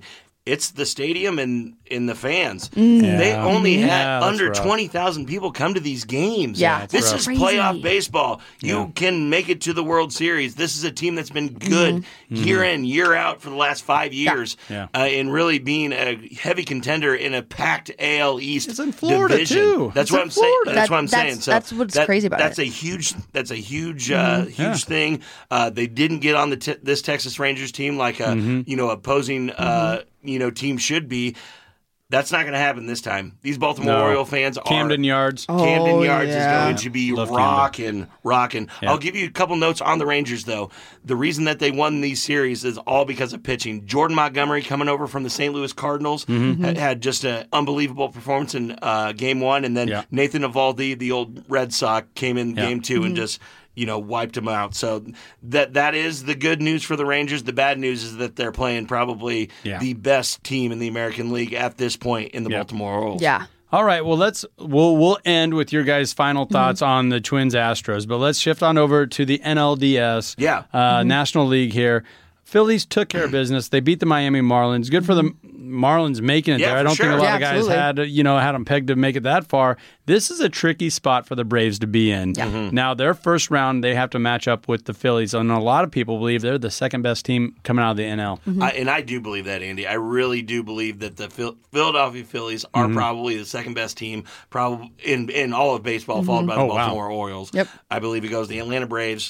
it's the stadium and in the fans. Yeah. They only had Yeah, that's under rough. twenty thousand people come to these games. Yeah, it's this rough. is Crazy. playoff baseball. You Yeah. can make it to the World Series. This is a team that's been good Mm-hmm. year in, year out for the last five years, Yeah. Uh, and really being a heavy contender in a packed A L East. It's in Florida, division. too. That's It's what in I'm saying. Florida. That's That- what I'm that's- saying. So that's what's that- crazy about that's it. a huge. That's a huge, uh, huge Yeah. thing. Uh, they didn't get on the t- this Texas Rangers team like a you know opposing uh, you know team should be. That's not going to happen this time. These Baltimore No. Oriole fans are Camden Yards. Camden Oh, Yards yeah. is going to be Love rocking, rocking. Yeah. I'll give you a couple notes on the Rangers, though. The reason that they won these series is all because of pitching. Jordan Montgomery, coming over from the Saint Louis Cardinals, Mm-hmm. had, had just an unbelievable performance in uh, Game One, and then Yeah. Nathan Eovaldi, the old Red Sox, came in Yeah. Game 2 and just you know wiped them out. So that that is the good news for the Rangers. The bad news is that they're playing probably Yeah. the best team in the American League at this point in the Yeah. Baltimore Orioles. Yeah. All right, well let's we'll we'll end with your guys' final thoughts Mm-hmm. on the Twins Astros, but let's shift on over to the N L D S, Yeah. uh, Mm-hmm. National League here. Phillies took care of business. They beat the Miami Marlins. Good for the Marlins making it Yeah, there. I for don't think sure. a lot Yeah, of guys absolutely. had you know had them pegged to make it that far. This is a tricky spot for the Braves to be in. Mm-hmm. Now their first round they have to match up with the Phillies, and a lot of people believe they're the second best team coming out of the N L. Mm-hmm. I, and I do believe that, Andy. I really do believe that the Phil- Philadelphia Phillies are Mm-hmm. probably the second best team, probably in in all of baseball, followed by the Oh, wow. Baltimore Orioles. Yep. I believe it goes the Atlanta Braves,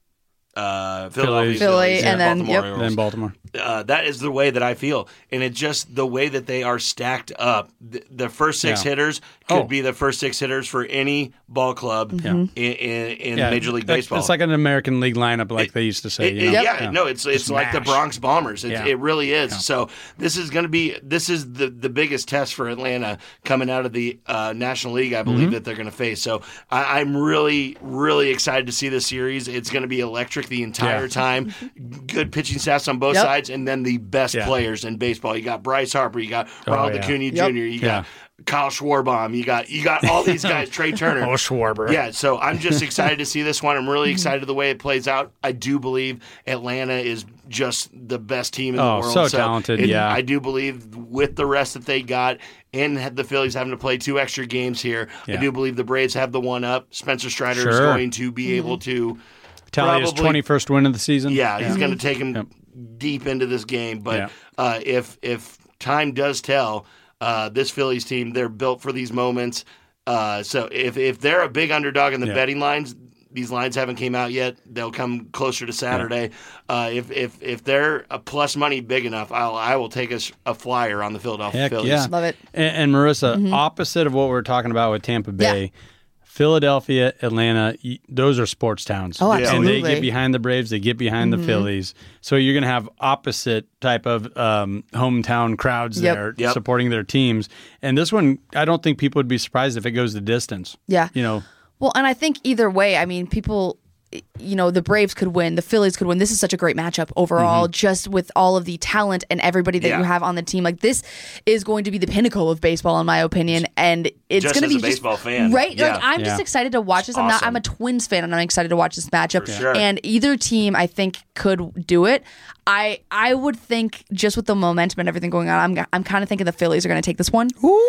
uh, Philadelphia Phillies. Philly, Phillies, and then- Baltimore yep. Orioles. Then Baltimore. Uh, that is the way that I feel, and it's just the way that they are stacked up. The, the first six Yeah. hitters could Oh. be the first six hitters for any ball club Yeah. in, in, in Major League that- Baseball. It's like an American League lineup, like It- they used to say. It- you know? it- yeah, no, it's it's like the Smash. Bronx Bombers. It, Yeah. it really is. So this is going to be this is the the biggest test for Atlanta coming out of the uh, National League. I believe Mm-hmm. that they're going to face. So I, I'm really really excited to see this series. It's going to be electric the entire Yeah. time. Good pitching staffs on both Yep. sides, and then the best Yeah. players in baseball. You got Bryce Harper. You got Ronald yeah. Acuna Yep. Junior You got Kyle Schwarbaum. You got you got all these guys. Trey Turner. Oh, Schwarber. Yeah, so I'm just excited to see this one. I'm really excited the way it plays out. I do believe Atlanta is just the best team in the Oh, world. so talented, it- yeah. I do believe with the rest that they got and had the Phillies having to play two extra games here, I Yeah. do believe the Braves have the one up. Spencer Strider is Sure. going to be able to Tally his probably- twenty-first win of the season. yeah, he's going to take him Yep. deep into this game. But Yeah. uh, if if time does tell, uh, this Phillies team, they're built for these moments. Uh, so if if they're a big underdog in the Yeah. betting lines, these lines haven't came out yet. They'll come closer to Saturday. Uh, if if if they're a plus money big enough, I'll I will take a, s- a flyer on the Philadelphia Heck Phillies. yeah. Love it. And, and Marissa, opposite of what we we're talking about with Tampa Bay, Philadelphia, Atlanta, y- those are sports towns. Oh, And they absolutely. get behind the Braves, they get behind the Phillies. So you're going to have opposite type of um, hometown crowds Yep. there Yep. supporting their teams. And this one, I don't think people would be surprised if it goes the distance. Yeah. You know, Well, and I think either way, I mean, people, you know, the Braves could win, the Phillies could win. This is such a great matchup overall, just with all of the talent and everybody that Yeah. you have on the team. Like, this is going to be the pinnacle of baseball, in my opinion, and it's Just going to as be a baseball just, fan. right? Yeah. Like, I'm Yeah. just excited to watch this. I'm not. awesome. I'm a Twins fan, and I'm excited to watch this matchup. For sure. And either team, I think, could do it. I I would think just with the momentum and everything going on, I'm I'm kind of thinking the Phillies are going to take this one.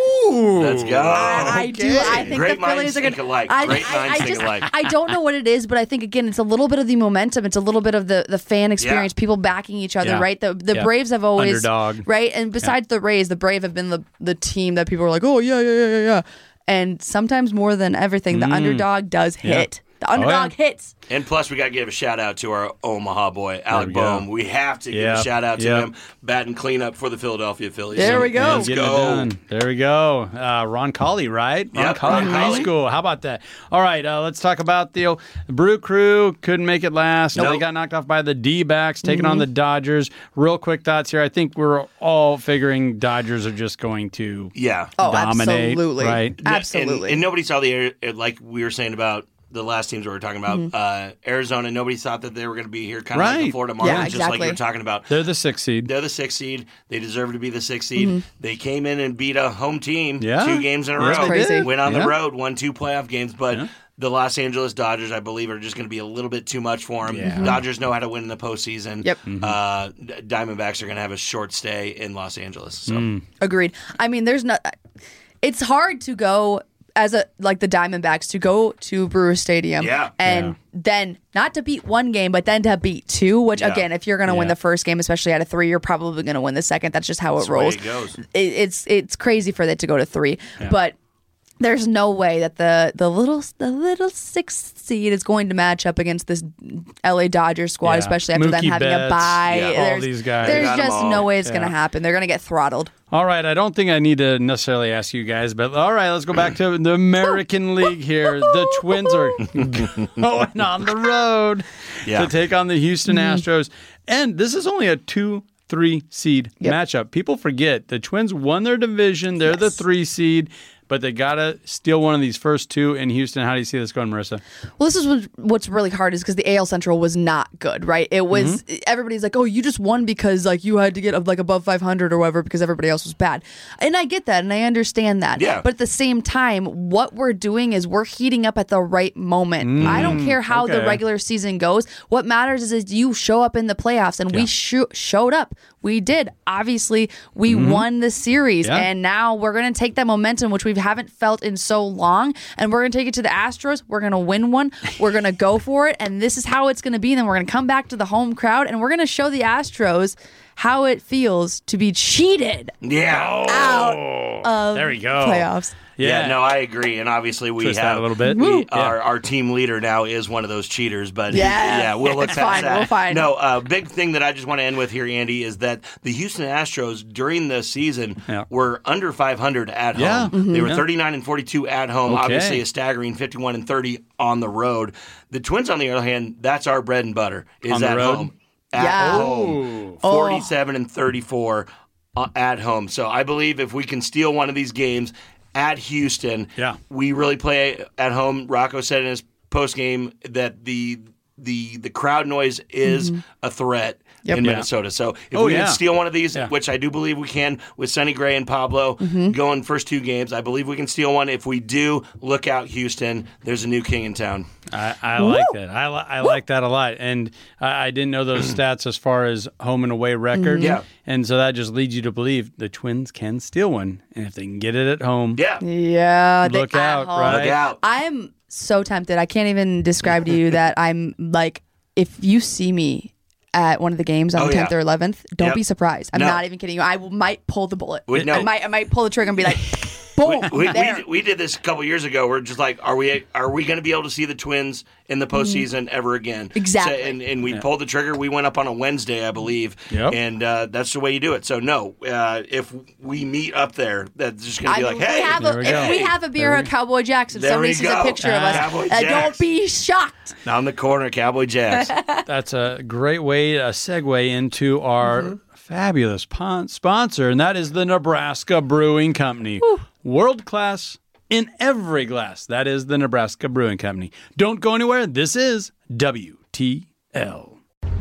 Let's go. I, I do. I think Great the Phillies minds are going think alike. I, Great I, minds I think just, alike. I don't know what it is, but I think again, it's a little bit of the momentum. It's a little bit of the, the fan experience, Yeah. people backing each other, Yeah. right? The the Yeah. Braves have always Underdog. right, and besides the Rays, the Brave have been the the team that people are like, oh yeah, yeah, yeah, yeah, yeah. And sometimes more than everything, the underdog does Mm. Yeah. hit. The underdog yeah. hits. And plus, we got to give a shout out to our Omaha boy, Alec we go. Boehm. We have to give Yep, a shout out to yep. him, batting cleanup for the Philadelphia Phillies. There we go. Let's Getting go. it done. There we go. Uh, Ron Colley, right? Ron Yep, Colley Ron High Colley. School. How about that? All right, uh, let's talk about the, the Brew Crew. Couldn't make it last. Nope. They got knocked off by the D-backs, taking Mm-hmm. on the Dodgers. Real quick thoughts here. I think we're all figuring Dodgers are just going to Yeah. Oh, dominate. absolutely. Right? Absolutely. And, and nobody saw the air, like we were saying about the last teams we were talking about. Mm-hmm. Uh, Arizona, nobody thought that they were going to be here, kind of like Right. the Florida Marlins, Yeah, just like exactly. you were talking about. They're the sixth seed. They're the sixth seed. They deserve to be the sixth seed. Mm-hmm. They came in and beat a home team Yeah. two games in a Yeah, row. they Crazy. did. Went on Yeah. the road, won two playoff games, but Yeah. the Los Angeles Dodgers, I believe, are just going to be a little bit too much for them. Yeah. Dodgers know how to win in the postseason. Yep. Uh, D- Diamondbacks are going to have a short stay in Los Angeles. So. Mm. Agreed. I mean, there's not. It's hard to go as a like the Diamondbacks to go to Brewer Stadium Yeah. and Yeah. then not to beat one game, but then to beat two. Which Yeah. again, if you're going to win Yeah. the first game, especially out of three, you're probably going to win the second. That's just how That's it the way rolls. it goes. It, it's it's crazy for that to go to three, but. There's no way that the the little the little sixth seed is going to match up against this L A Dodgers squad, Yeah. especially after them Mookie having a Betts, bye. yeah, all There's, these guys. there's Got 'em just all. no way it's Yeah. going to happen. They're going to get throttled. All right, I don't think I need to necessarily ask you guys, but all right, let's go back to the American League here. The Twins are going on the road Yeah. to take on the Houston Astros. And this is only a two three seed Yep. matchup. People forget the Twins won their division. They're the three seed, but they got to steal one of these first two in Houston. How do you see this going, Marissa? Well, this is what, what's really hard is because the A L Central was not good, right? It was everybody's like, "Oh, you just won because like you had to get like above five hundred or whatever because everybody else was bad." And I get that, and I understand that. Yeah. But at the same time, what we're doing is we're heating up at the right moment. I don't care how the okay. regular season goes. What matters is, is you show up in the playoffs, and we sho- showed up. We did. Obviously, we won the series, Yeah. and now we're going to take that momentum, which we haven't felt in so long, and we're going to take it to the Astros. We're going to win one. We're going to go for it, and this is how it's going to be. And then we're going to come back to the home crowd, and we're going to show the Astros how it feels to be cheated Yeah. out of There we go. playoffs. Yeah. no, I agree, and obviously we Twist that have a little bit. we- Woo. our Yeah. our team leader now is one of those cheaters, but Yeah. yeah, we'll look It's past fine, that. we'll find. No, uh, big thing that I just want to end with here, Andy, is that the Houston Astros during the season Yeah. were under five hundred at Yeah. home. They were Yeah. thirty-nine and forty-two at home. Okay. Obviously, a staggering fifty-one and thirty on the road. The Twins, on the other hand, that's our bread and butter. Is On the at road? home. At Yeah. home, forty-seven and thirty-four uh, at home. So I believe if we can steal one of these games at Houston, Yeah. we really play at home. Rocco said in his post game that the the the crowd noise is a threat Yep. in Yeah. Minnesota. So if Oh, we yeah. can steal one of these, Yeah. which I do believe we can with Sonny Gray and Pablo going first two games, I believe we can steal one. If we do, look out, Houston. There's a new king in town. I, I like that. I, li- I like that a lot. And I, I didn't know those stats as far as home and away record. Yeah. And so that just leads you to believe the Twins can steal one. And if they can get it at home, Yeah. Yeah, they look at out, home. right? Look out. I'm so tempted. I can't even describe to you that I'm like, if you see me at one of the games on Oh, the tenth yeah. or eleventh, don't Yep. be surprised. I'm No. not even kidding you. I will, might pull the bullet. Wait, no. I might I might pull the trigger and be like, boom, We, we, there. we, we did this a couple years ago. We're just like, are we are we going to be able to see the Twins in the postseason ever again? Exactly. So, and and we pulled the trigger. We went up on a Wednesday, I believe. Yep. And uh, that's the way you do it. So no, uh, if we meet up there, that's just going I to be mean, like, hey, we have There a, we if go. we have a beer at Cowboy Jacks, if There somebody we sees a go. picture of us, Cowboy uh, don't Jacks. be shocked. on the corner, Cowboy Jacks. that's a great way, a segue into our fabulous pon- sponsor, and that is the Nebraska Brewing Company. World class in every glass. That is the Nebraska Brewing Company. Don't go anywhere. This is W T L.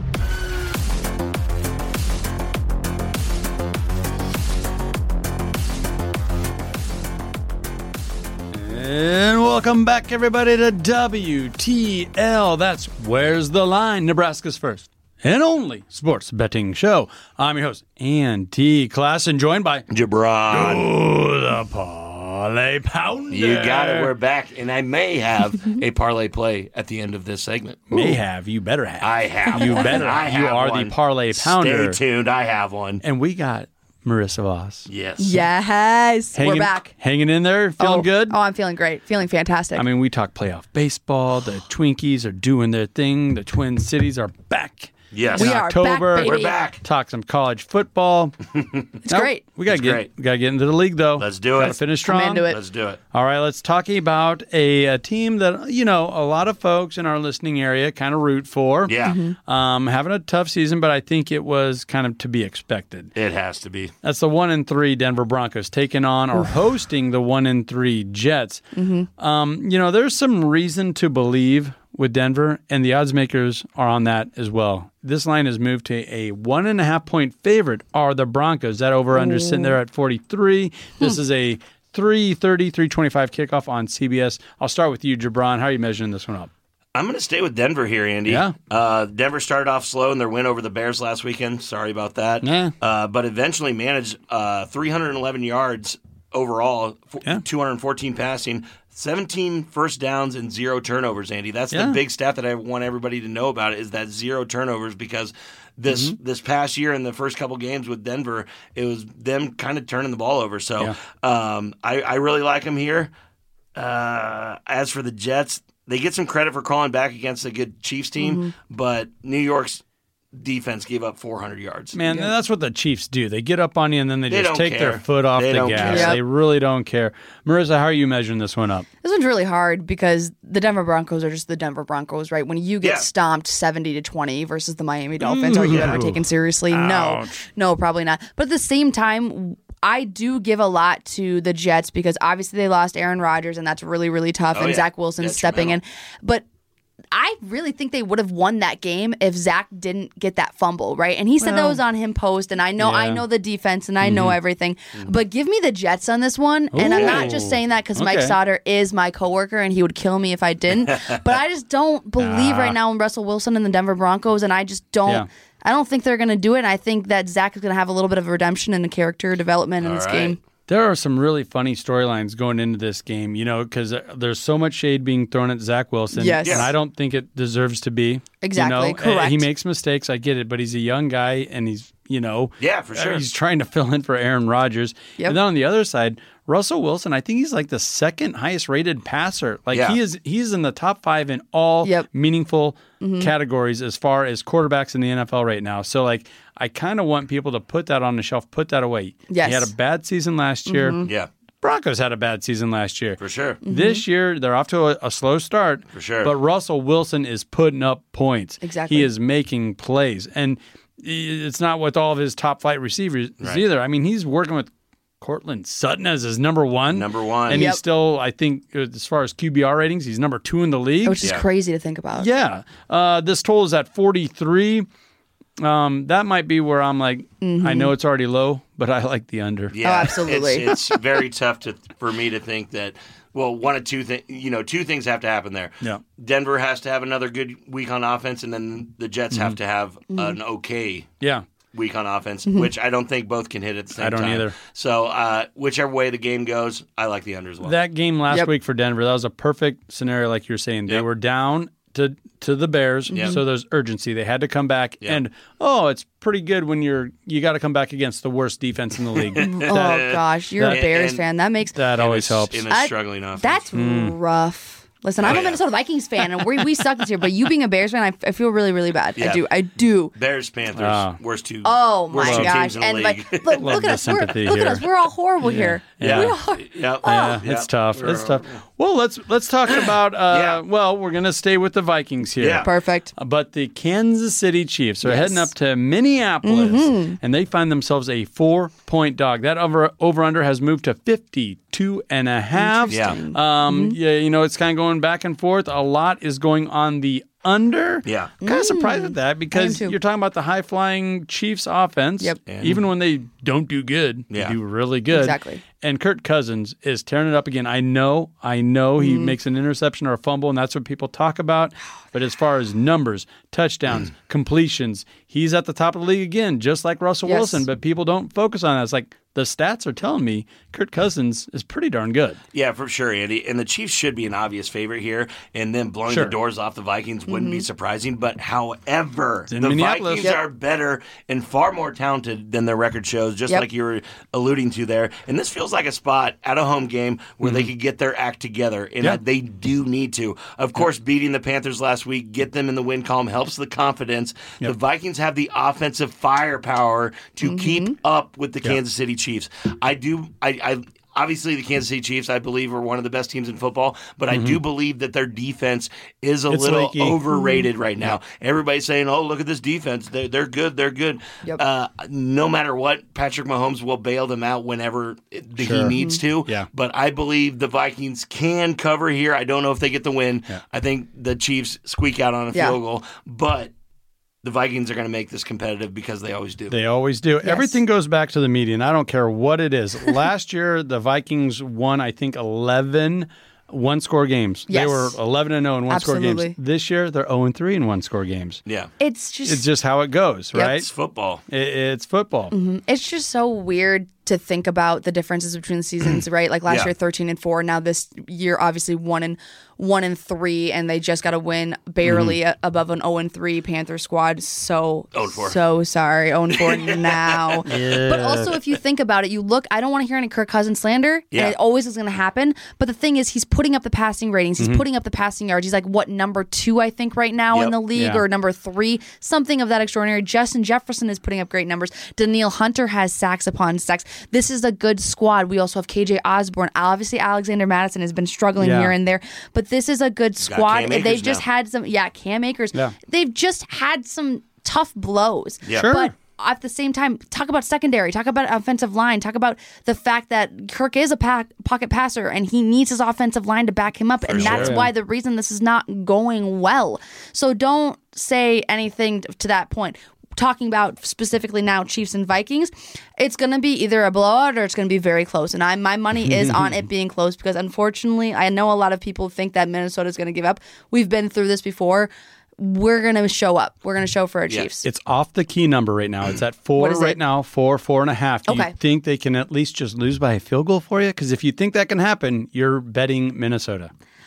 And welcome back, everybody, to W T L. That's Where's the Line? Nebraska's first and only sports betting show. I'm your host, Ann T. Klassen, joined by Jabron. Oh, the Parlay Pounder. You got it. We're back, and I may have a parlay play at the end of this segment. May have. You better have. I have. You one. better. I You have are one. the Parlay Pounder. Stay tuned. I have one. And we got Marissa Voss. Yes. Yes, Hanging, we're back. Hanging in there, feeling oh, good? Oh, I'm feeling great. Feeling fantastic. I mean, we talk playoff baseball. The Twinkies are doing their thing. The Twin Cities are back Yes. We in are October. back, baby. We're back. Talk some college football. It's great. We gotta It's get great. we gotta get into the league though. Let's do Gotta it. finish strong. I'm into it. Let's do it. All right, let's talk about a, a team that, you know, a lot of folks in our listening area kind of root for. Yeah. Mm-hmm. Um, having a tough season, but I think it was kind of to be expected. It has to be. That's the one and three Denver Broncos taking on or hosting the one and three Jets. Mm-hmm. Um, you know, there's some reason to believe with Denver, and the odds makers are on that as well. This line has moved to a one and a half point favorite are the Broncos. That over under is sitting there at forty-three. This is a three thirty, three twenty-five kickoff on C B S. I'll start with you, Jabron. How are you measuring this one up? I'm going to stay with Denver here, Andy. Yeah. Uh, Denver started off slow in their win over the Bears last weekend. Sorry about that. Yeah. Uh, but eventually managed uh, three hundred eleven yards overall, f- Yeah. two hundred fourteen passing, seventeen first downs, and zero turnovers, Andy. That's Yeah. the big stat that I want everybody to know about is that zero turnovers because this Mm-hmm. this past year in the first couple games with Denver, it was them kind of turning the ball over. So Yeah. um, I, I really like them here. Uh, as for the Jets, they get some credit for crawling back against a good Chiefs team, Mm-hmm. but New York's defense gave up four hundred yards. Man, that's what the Chiefs do. They get up on you and then they, They just don't take their care. foot off They the don't gas. care. Yep. They really don't care. Marissa, how are you measuring this one up? This one's really hard because the Denver Broncos are just the Denver Broncos, right? When you get Yeah. stomped seventy to twenty versus the Miami Dolphins, are you ever taken seriously? No. No, probably not. But at the same time, I do give a lot to the Jets because obviously they lost Aaron Rodgers and that's really, really tough. Oh, and yeah. Zach Wilson's stepping in. Detrimental. But I really think they would have won that game if Zach didn't get that fumble, right? And he said that was on him post, and I know I Yeah. know the defense and I know everything. But give me the Jets on this one. And I'm not just Ooh. saying that because Mike Okay. Sauter is my coworker and he would kill me if I didn't. But I just don't believe right now in Russell Wilson and the Denver Broncos, and I just don't. Yeah. I don't think they're going to do it. And I think that Zach is going to have a little bit of a redemption and a character development in All this right. game. There are some really funny storylines going into this game, you know, because there's so much shade being thrown at Zach Wilson. Yes. And I don't think it deserves to be. Exactly, You know? correct. He makes mistakes. I get it. But he's a young guy and he's, you know, Yeah, for sure. he's trying to fill in for Aaron Rodgers. Yep. And then on the other side, Russell Wilson, I think he's like the second highest rated passer. Like Yeah. he is he's in the top five in all Yep. meaningful categories as far as quarterbacks in the N F L right now. So like I kind of want people to put that on the shelf, put that away. Yes. He had a bad season last year. Yeah, Broncos had a bad season last year. for sure. This year, they're off to a, a slow start. For sure. But Russell Wilson is putting up points. Exactly. He is making plays. And it's not with all of his top flight receivers Right. either. I mean, he's working with Cortland Sutton as his number one. Number one. And Yep. he's still, I think, as far as Q B R ratings, he's number two in the league. Which is Yeah. crazy to think about. Yeah. Uh, this total is at forty-three. Um, that might be where I'm like, I know it's already low, but I like the under. Yeah, Oh, absolutely. It's, it's very tough to for me to think that. Well, one of two things, you know, two things have to happen there. Yeah. Denver has to have another good week on offense, and then the Jets have to have an okay Yeah. week on offense, which I don't think both can hit at the same I don't time. either. So, uh, whichever way the game goes, I like the under as well. That game last Yep. week for Denver, that was a perfect scenario, like you're saying. They Yep. were down to to the Bears, Yep. so there's urgency. They had to come back, Yep. and oh, it's pretty good when you're you got to come back against the worst defense in the league. Oh, gosh. You're a that- Bears and- fan. That makes That In always a- helps. in a I- struggling offense. That's rough. Listen, I'm Oh, a yeah. Minnesota Vikings fan, and we, we suck this year. But you being a Bears fan, I, I feel really, really bad. Yeah. I do. I do. Bears, Panthers, Ah. worst two. Oh my worst two gosh! teams in the And league. like, look, look the at us. We're, sympathy look at here. us. We're all horrible here. Yeah. We are. Yep. Yeah, Yeah. it's tough. It's tough. Well, let's let's talk about. Uh, Yeah. Well, we're gonna stay with the Vikings here. Yeah. Perfect. But the Kansas City Chiefs are Yes. heading up to Minneapolis, Mm-hmm. and they find themselves a four-point dog. That over over under has moved to fifty-two and a half. Yeah. Mm-hmm. Um, yeah, you know, it's kind of going back and forth. A lot is going on the under. Yeah. I'm kind of surprised with that because too. you're talking about the high-flying Chiefs offense. Yep. And- Even when they don't do good, Yeah. they do really good. Exactly. And Kirk Cousins is tearing it up again. I know, I know he Mm-hmm. makes an interception or a fumble, and that's what people talk about. But as far as numbers, touchdowns, completions, he's at the top of the league again, just like Russell Yes. Wilson. But people don't focus on that. It's like the stats are telling me Kirk Cousins is pretty darn good. Yeah, for sure, Andy. And the Chiefs should be an obvious favorite here, and then blowing Sure. the doors off the Vikings wouldn't Mm-hmm. be surprising. But however, in the Minneapolis. Vikings Yep. are better and far more talented than their record shows, just Yep. like you were alluding to there. And this feels like a spot at a home game where they could get their act together, and Yeah. they do need to. Of course, beating the Panthers last week, get them in the win column, helps the confidence. The Vikings have the offensive firepower to keep up with the Kansas City Chiefs. I do. I. I Obviously, the Kansas City Chiefs, I believe, are one of the best teams in football, but I do believe that their defense is a It's little leaky. overrated right now. Everybody's saying, oh, look at this defense. They're, they're good. They're good. Yep. Uh, no matter what, Patrick Mahomes will bail them out whenever it, he Sure. needs to. Yeah. But I believe the Vikings can cover here. I don't know if they get the win. I think the Chiefs squeak out on a Yeah. field goal, but the Vikings are going to make this competitive because they always do. They always do. Everything goes back to the median. I don't care what it is. Last year, the Vikings won, I think, eleven one-score games. Yes. They were eleven and oh in one-score Absolutely. games. This year, they're oh and three in one-score games. yeah. It's just It's just how it goes, Yep. right? It's football. It, it's football. it's just so weird to think about the differences between the seasons, right? Like last Yeah. year, thirteen and four. Now this year, obviously one and one and three, and they just got a win barely a- above an zero and three Panther squad. So oh and four. so sorry, zero and four now. But also, if you think about it, you look. I don't want to hear any Kirk Cousins slander, Yeah. and it always is going to happen. But the thing is, he's putting up the passing ratings. He's putting up the passing yards. He's like what number two, I think, right now in Yep. the league, Yeah. or number three, something of that extraordinary. Justin Jefferson is putting up great numbers. Daniil Hunter has sacks upon sacks. This is a good squad. We also have K J Osborne. Obviously, Alexander Madison has been struggling Yeah. here and there, but this is a good Cam squad. Akers They've just now. had some, yeah, Cam Akers. Yeah. They've just had some tough blows. Yeah. Sure. But at the same time, talk about secondary, talk about offensive line, talk about the fact that Kirk is a pack, pocket passer and he needs his offensive line to back him up. and that's sure. why the reason this is not going well. So don't say anything to that point. Talking about specifically now Chiefs and Vikings, it's going to be either a blowout or it's going to be very close. And I, my money is on it being close because unfortunately, I know a lot of people think that Minnesota is going to give up. We've been through this before. We're going to show up. We're going to show for our Yeah. Chiefs. It's off the key number right now. It's at four What is right it? now, four, four and a half. Do Okay. you think they can at least just lose by a field goal for you? Because if you think that can happen, you're betting Minnesota.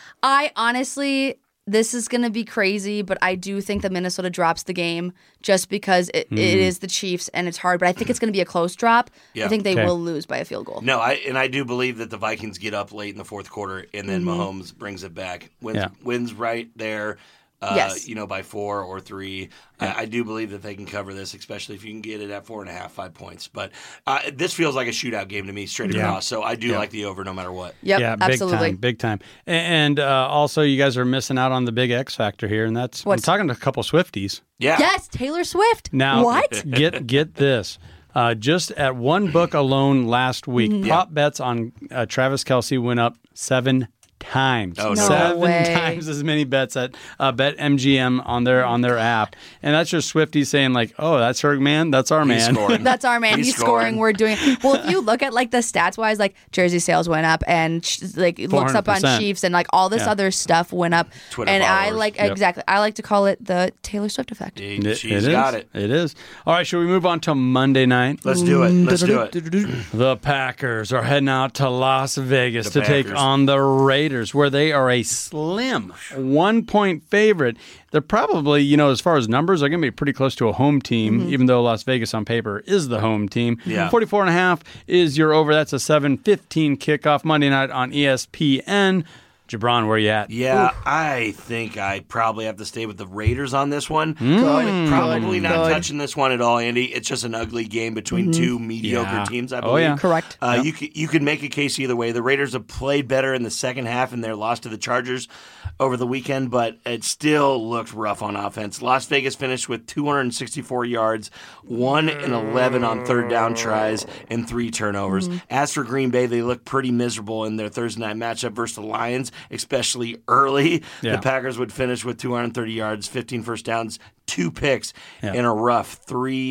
I honestly, this is going to be crazy, but I do think that Minnesota drops the game just because it, Hmm. it is the Chiefs and it's hard. But I think it's going to be a close drop. Yeah. I think they Okay. will lose by a field goal. No, I and I do believe that the Vikings get up late in the fourth quarter, and then Mm-hmm. Mahomes brings it back. Wins, Yeah. wins right there. Uh, Yes. You know, by four or three. I, I do believe that they can cover this, especially if you can get it at four and a half, five points. But uh, this feels like a shootout game to me, straight Yeah. across. So I do Yeah. like the over no matter what. Yep, yeah, absolutely. big time, big time. A- And uh, also, you guys are missing out on the big X factor here, and that's What's- I'm talking to a couple Swifties. Yeah. Yes, Taylor Swift. Now, What? get get this. Uh, just at one book alone last week, Mm-hmm. prop bets on uh, Travis Kelce went up seven times. Oh, no. No Seven way. times as many bets at uh, BetMGM on their on their app, and that's just Swifties saying like, "Oh, that's her man, that's our He's man." scoring. That's our man. He's He's, scoring. scoring. We're doing well. If you look at like the stats wise, like jersey sales went up, and sh- like it looks up on four hundred percent. Chiefs, and like all this Yeah. other stuff went up. Twitter and I followers. like Yep. exactly. I like to call it the Taylor Swift effect. He- It- She's it is. got it. It is. All right, should we move on to Monday night? Let's do it. Let's do it. The Packers are heading out to Las Vegas The to take Packers. on the Raiders, where they are a slim one-point favorite. They're probably, you know, as far as numbers, they're going to be pretty close to a home team, even though Las Vegas on paper is the home team. Yeah. forty-four and a half is your over. That's a seven fifteen kickoff Monday night on E S P N. Jabron, where you at? Yeah, I think I probably have to stay with the Raiders on this one. Hmm. Probably, probably not Good. touching this one at all, Andy. It's just an ugly game between two mediocre Yeah. teams, I Oh, believe. yeah. Correct. Uh, You could you could make a case either way. The Raiders have played better in the second half in their loss to the Chargers over the weekend, but it still looked rough on offense. Las Vegas finished with two hundred sixty-four yards, one and eleven on third down tries, and three turnovers. As for Green Bay, they look pretty miserable in their Thursday night matchup versus the Lions, especially early. Yeah. The Packers would finish with two hundred thirty yards, fifteen first downs, two picks, Yeah. and a rough three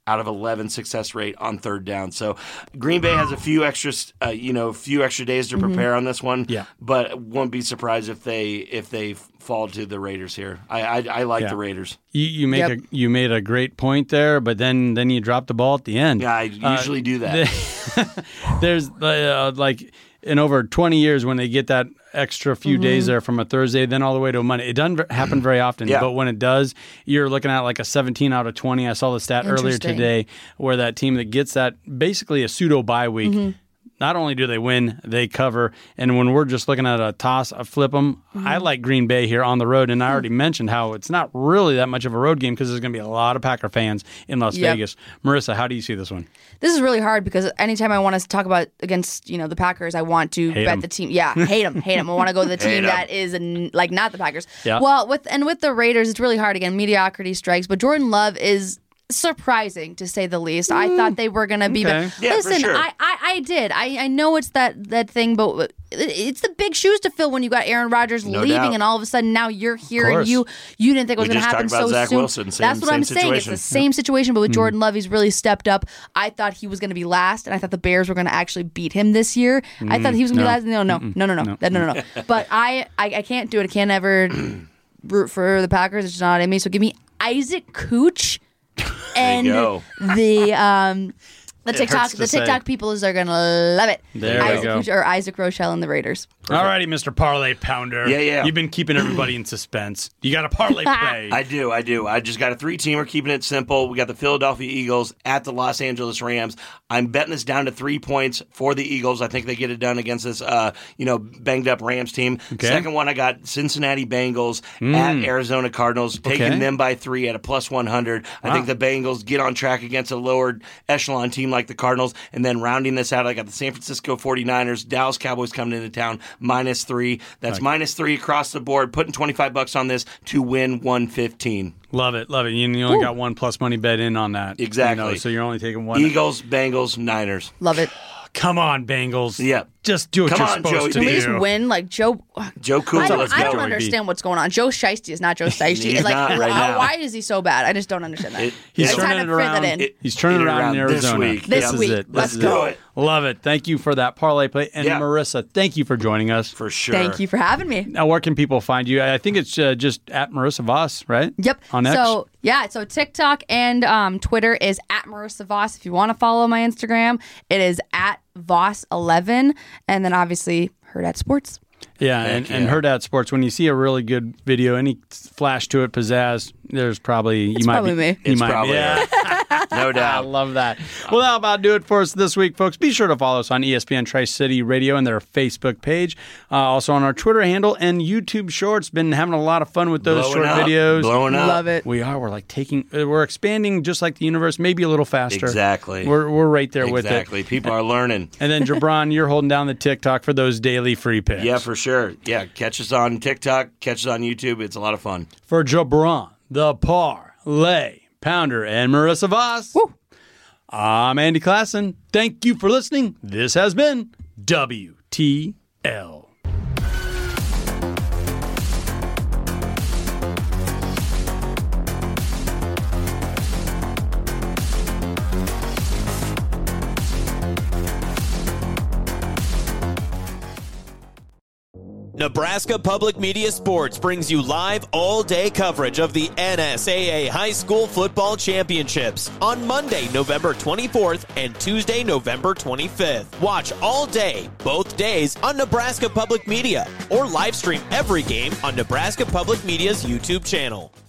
out of eleven success rate on third down. So Green Bay has a few extra, uh, you know, few extra days to prepare mm-hmm. on this one. Yeah. But won't be surprised if they if they fall to the Raiders here. I I, I like yeah. the Raiders. You, you make yep. a you made a great point there, but then then you drop the ball at the end. Yeah, I usually uh, do that. There's uh, like in over twenty years when they get that extra few mm-hmm. days there from a Thursday, then all the way to a Monday. It doesn't happen very often, yeah. but when it does, you're looking at like a seventeen out of twenty. I saw the stat earlier today where that team that gets that basically a pseudo bye week, mm-hmm. not only do they win, they cover. And when we're just looking at a toss, a flip them, mm-hmm. I like Green Bay here on the road. And I already mm-hmm. mentioned how it's not really that much of a road game because there's going to be a lot of Packer fans in Las yep. Vegas. Marissa, how do you see this one? This is really hard because anytime I want to talk about against, you know, the Packers, I want to hate bet em. the team. Yeah, hate them, hate them. I want to go to the team that is like not the Packers. Yeah. Well, with and with the Raiders, it's really hard. Again, mediocrity strikes. But Jordan Love is surprising to say the least. Mm. I thought they were going to be okay. the yeah, listen. Sure. I, I I did. I, I know it's that that thing, but it's the big shoes to fill when you got Aaron Rodgers no leaving, doubt. and all of a sudden now you're here and you you didn't think it was going to happen so Zach soon. Wilson, same, That's what same I'm situation. saying. It's the same situation, but with mm. Jordan Love, he's really stepped up. I thought he was going to be last, and I thought the Bears were going to actually beat him this year. Mm. I thought he was going to no. be last. No, no, no, no, no, no, no, no, no. But I, I I can't do it. I can't ever root for the Packers. It's not in me. So give me Isaac Cooch. And the um, the TikTok the TikTok peoples are gonna love it. There Isaac we go. Cooch or Isaac Rochelle and the Raiders. All righty, Mister Parlay Pounder. Yeah, yeah. You've been keeping everybody in suspense. You got a parlay play. I do, I do. I just got a three-teamer, keeping it simple. We got the Philadelphia Eagles at the Los Angeles Rams. I'm betting this down to three points for the Eagles. I think they get it done against this, uh, you know, banged-up Rams team. Okay. Second one, I got Cincinnati Bengals mm. at Arizona Cardinals, taking okay. them by three at a plus one hundred. Wow. I think the Bengals get on track against a lower echelon team like the Cardinals. And then rounding this out, I got the San Francisco forty-niners, Dallas Cowboys coming into town, minus three. That's okay. minus three across the board, putting twenty-five bucks on this to win one fifteen. Love it, love it. You, you only Ooh. got one plus money bet in on that. Exactly. You know, so you're only taking one. Eagles, Bengals, Niners. Love it. Come on, Bengals. Yep. Just do what Come you're on, supposed Joey to Can do. we just win? Like Joe Joe Cool. I don't, Let's I go. don't understand what's going on. Joe Shiesty is not Joe Shiesty. He's like, not right now. Why is he so bad? I just don't understand that. It, He's I turning had it to print around. that in. It, He's turning it around in Arizona. This week. This yep. week. Is it. Let's this go. Is it. Love it. Thank you for that parlay play. And yeah. Marissa, thank you for joining us. For sure. Thank you for having me. Now, where can people find you? I think it's uh, just at Marissa Voss, right? Yep. On X? So, yeah, so TikTok and um, Twitter is at Marissa Voss. If you want to follow my Instagram, it is at Voss eleven. And then obviously, Herd at Sports. Yeah, and, yeah. and Herd at Sports, when you see a really good video, any flash to it, pizzazz, there's probably... It's you might probably be, me. You It's might probably be, yeah. No I doubt. love that. Well, that'll about do it for us this week, folks. Be sure to follow us on E S P N Tri-City Radio and their Facebook page. Uh, also on our Twitter handle and YouTube Shorts. Been having a lot of fun with those Blowing short up. videos. Blowing up. Love it. We are. We're like taking... We're expanding just like the universe, maybe a little faster. Exactly. We're, we're right there with it. Exactly. People are learning. And then, Jabron, you're holding down the TikTok for those daily free picks. Yeah, for sure. Yeah, catch us on TikTok, catch us on YouTube. It's a lot of fun. For Jabron, the Parlay Pounder, and Marissa Voss, Woo. I'm Andy Klassen. Thank you for listening. This has been W T L. Nebraska Public Media Sports brings you live all-day coverage of the N S A A High School Football Championships on Monday, November twenty-fourth and Tuesday, November twenty-fifth. Watch all day, both days, on Nebraska Public Media or live stream every game on Nebraska Public Media's YouTube channel.